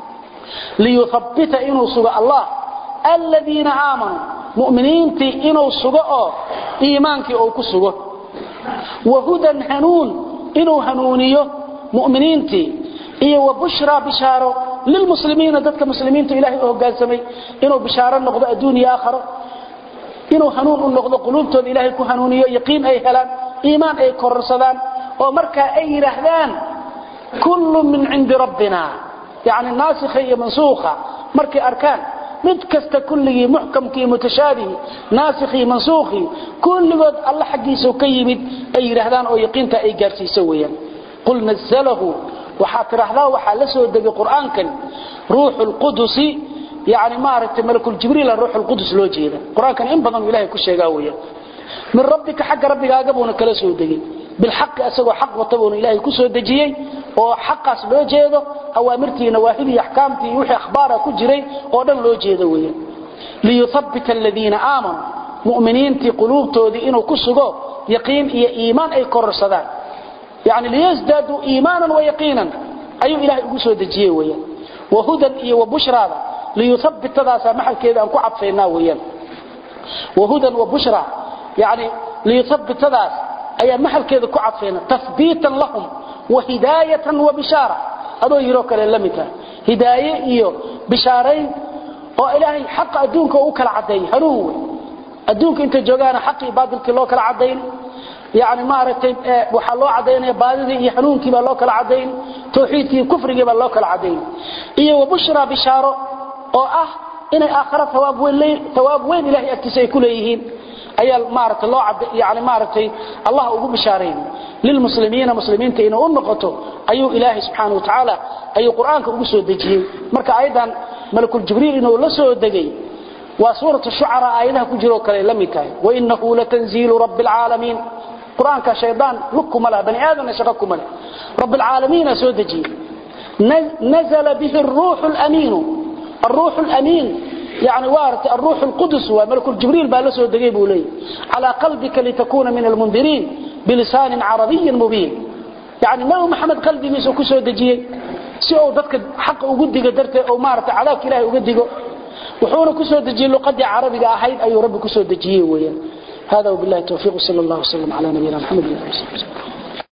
ليثبت إنه سبع الله الذين آمنوا مؤمنين تي إنه سبقوا إيمانك أو كسبه وهدى هنون إنه هنونيه مؤمنين تي إيه وبشرى بشارة للمسلمين ذاتك مسلمين تي إلهي أو قاسمي إنه بشارة نقضى الدنيا آخر إنه هنون نقضى قلوبته إلهي كهنونيه يقين أي هلان إيمان أي كرسدان ومركا أي رهدان كل من عند ربنا يعني الناسخة منسوخة مركي أركان متكست كله محكم كي متشابه ناسخي منسوخي كل قد الله حقيسه كيمد أي رهدان أو يقينت أي قرسي سويا قل نزله وحاتر أهلا وحالسه الدقي قرآن كان روح القدس يعني ما أردت ملك الجبريل الروح القدس لو جيدا قرآن كان إنبضا إلهي كل شيء قوية من ربك حق ربك أقبونا كلاسه الدقي بالحق أسوى حق وطبون إلهي كسو الدجيي وحق أسلو جيدا أوامرتي نواهبي أحكامتي يوحي أخبارها كجري ودن لو جيدا ويا ليثبت الذين آمنوا مؤمنين تي قلوبتو دي إنو كسو يقين إيمان أي كرسدان يعني ليزدادوا إيمانا ويقينا أي إلهي كسو الدجيي ويا وهدى وبشرى ليثبت ذا سامحل كذا أنكو عبفينا ويا وهدى وبشرى يعني ليثبت ذا أي محل كذا كعطفين تثبيتا لهم وهداية وبشارة هذا يروك للمتا هداية إيو بشارين وإلهي حق أدونك وكل عدين هنوه أدونك أنت جوغانا حقي بادلك لوك العدين يعني ما رتب وحلو عدين بادلي يحنونك بلوك العدين توحيدك كفرك بلوك العدين إيو وبشرى بشارة oo ah inay aakhira thawaab weyn ilaahay agtiisa ku leeyihiin ayaa maartay loo cad yaani maartay Allah ugu bishaareeyay lil muslimiinta inuu u noqoto ayuu ilaahay subhanahu wa ta'ala ayuu quraanka ugu soo dejiyay marka ayadan malakul jibriil inuu la soo degay wa suuratu shu'ara ayadaha ku jiro kale lamid tahay wa innahu latanzilu rabbil alamin quraanka shaydaan lukum la bani aadam shaqakum la rabbil alamin soo dejiyay nazala bihi ar-ruhul amin ar-ruhul amin يعني وارد الروح القدس وملك الجبريل بالسو دغي بولي على قلبك لتكون من المنذرين بلسان عربي مبين يعني ما محمد قلبي ميسو كسو دجيه سي او ددك حق ugu diga dartay oo maarta cadaabka ilaahay uga digo wuxuuna kusoo dajiyay luqadii carabiga ahayd ayuu rabbi kusoo dajiyay weeyaan hada wabillahi tawfiiq sallallahu alayhi wa sallam ala nabiyina muhammad wa alihi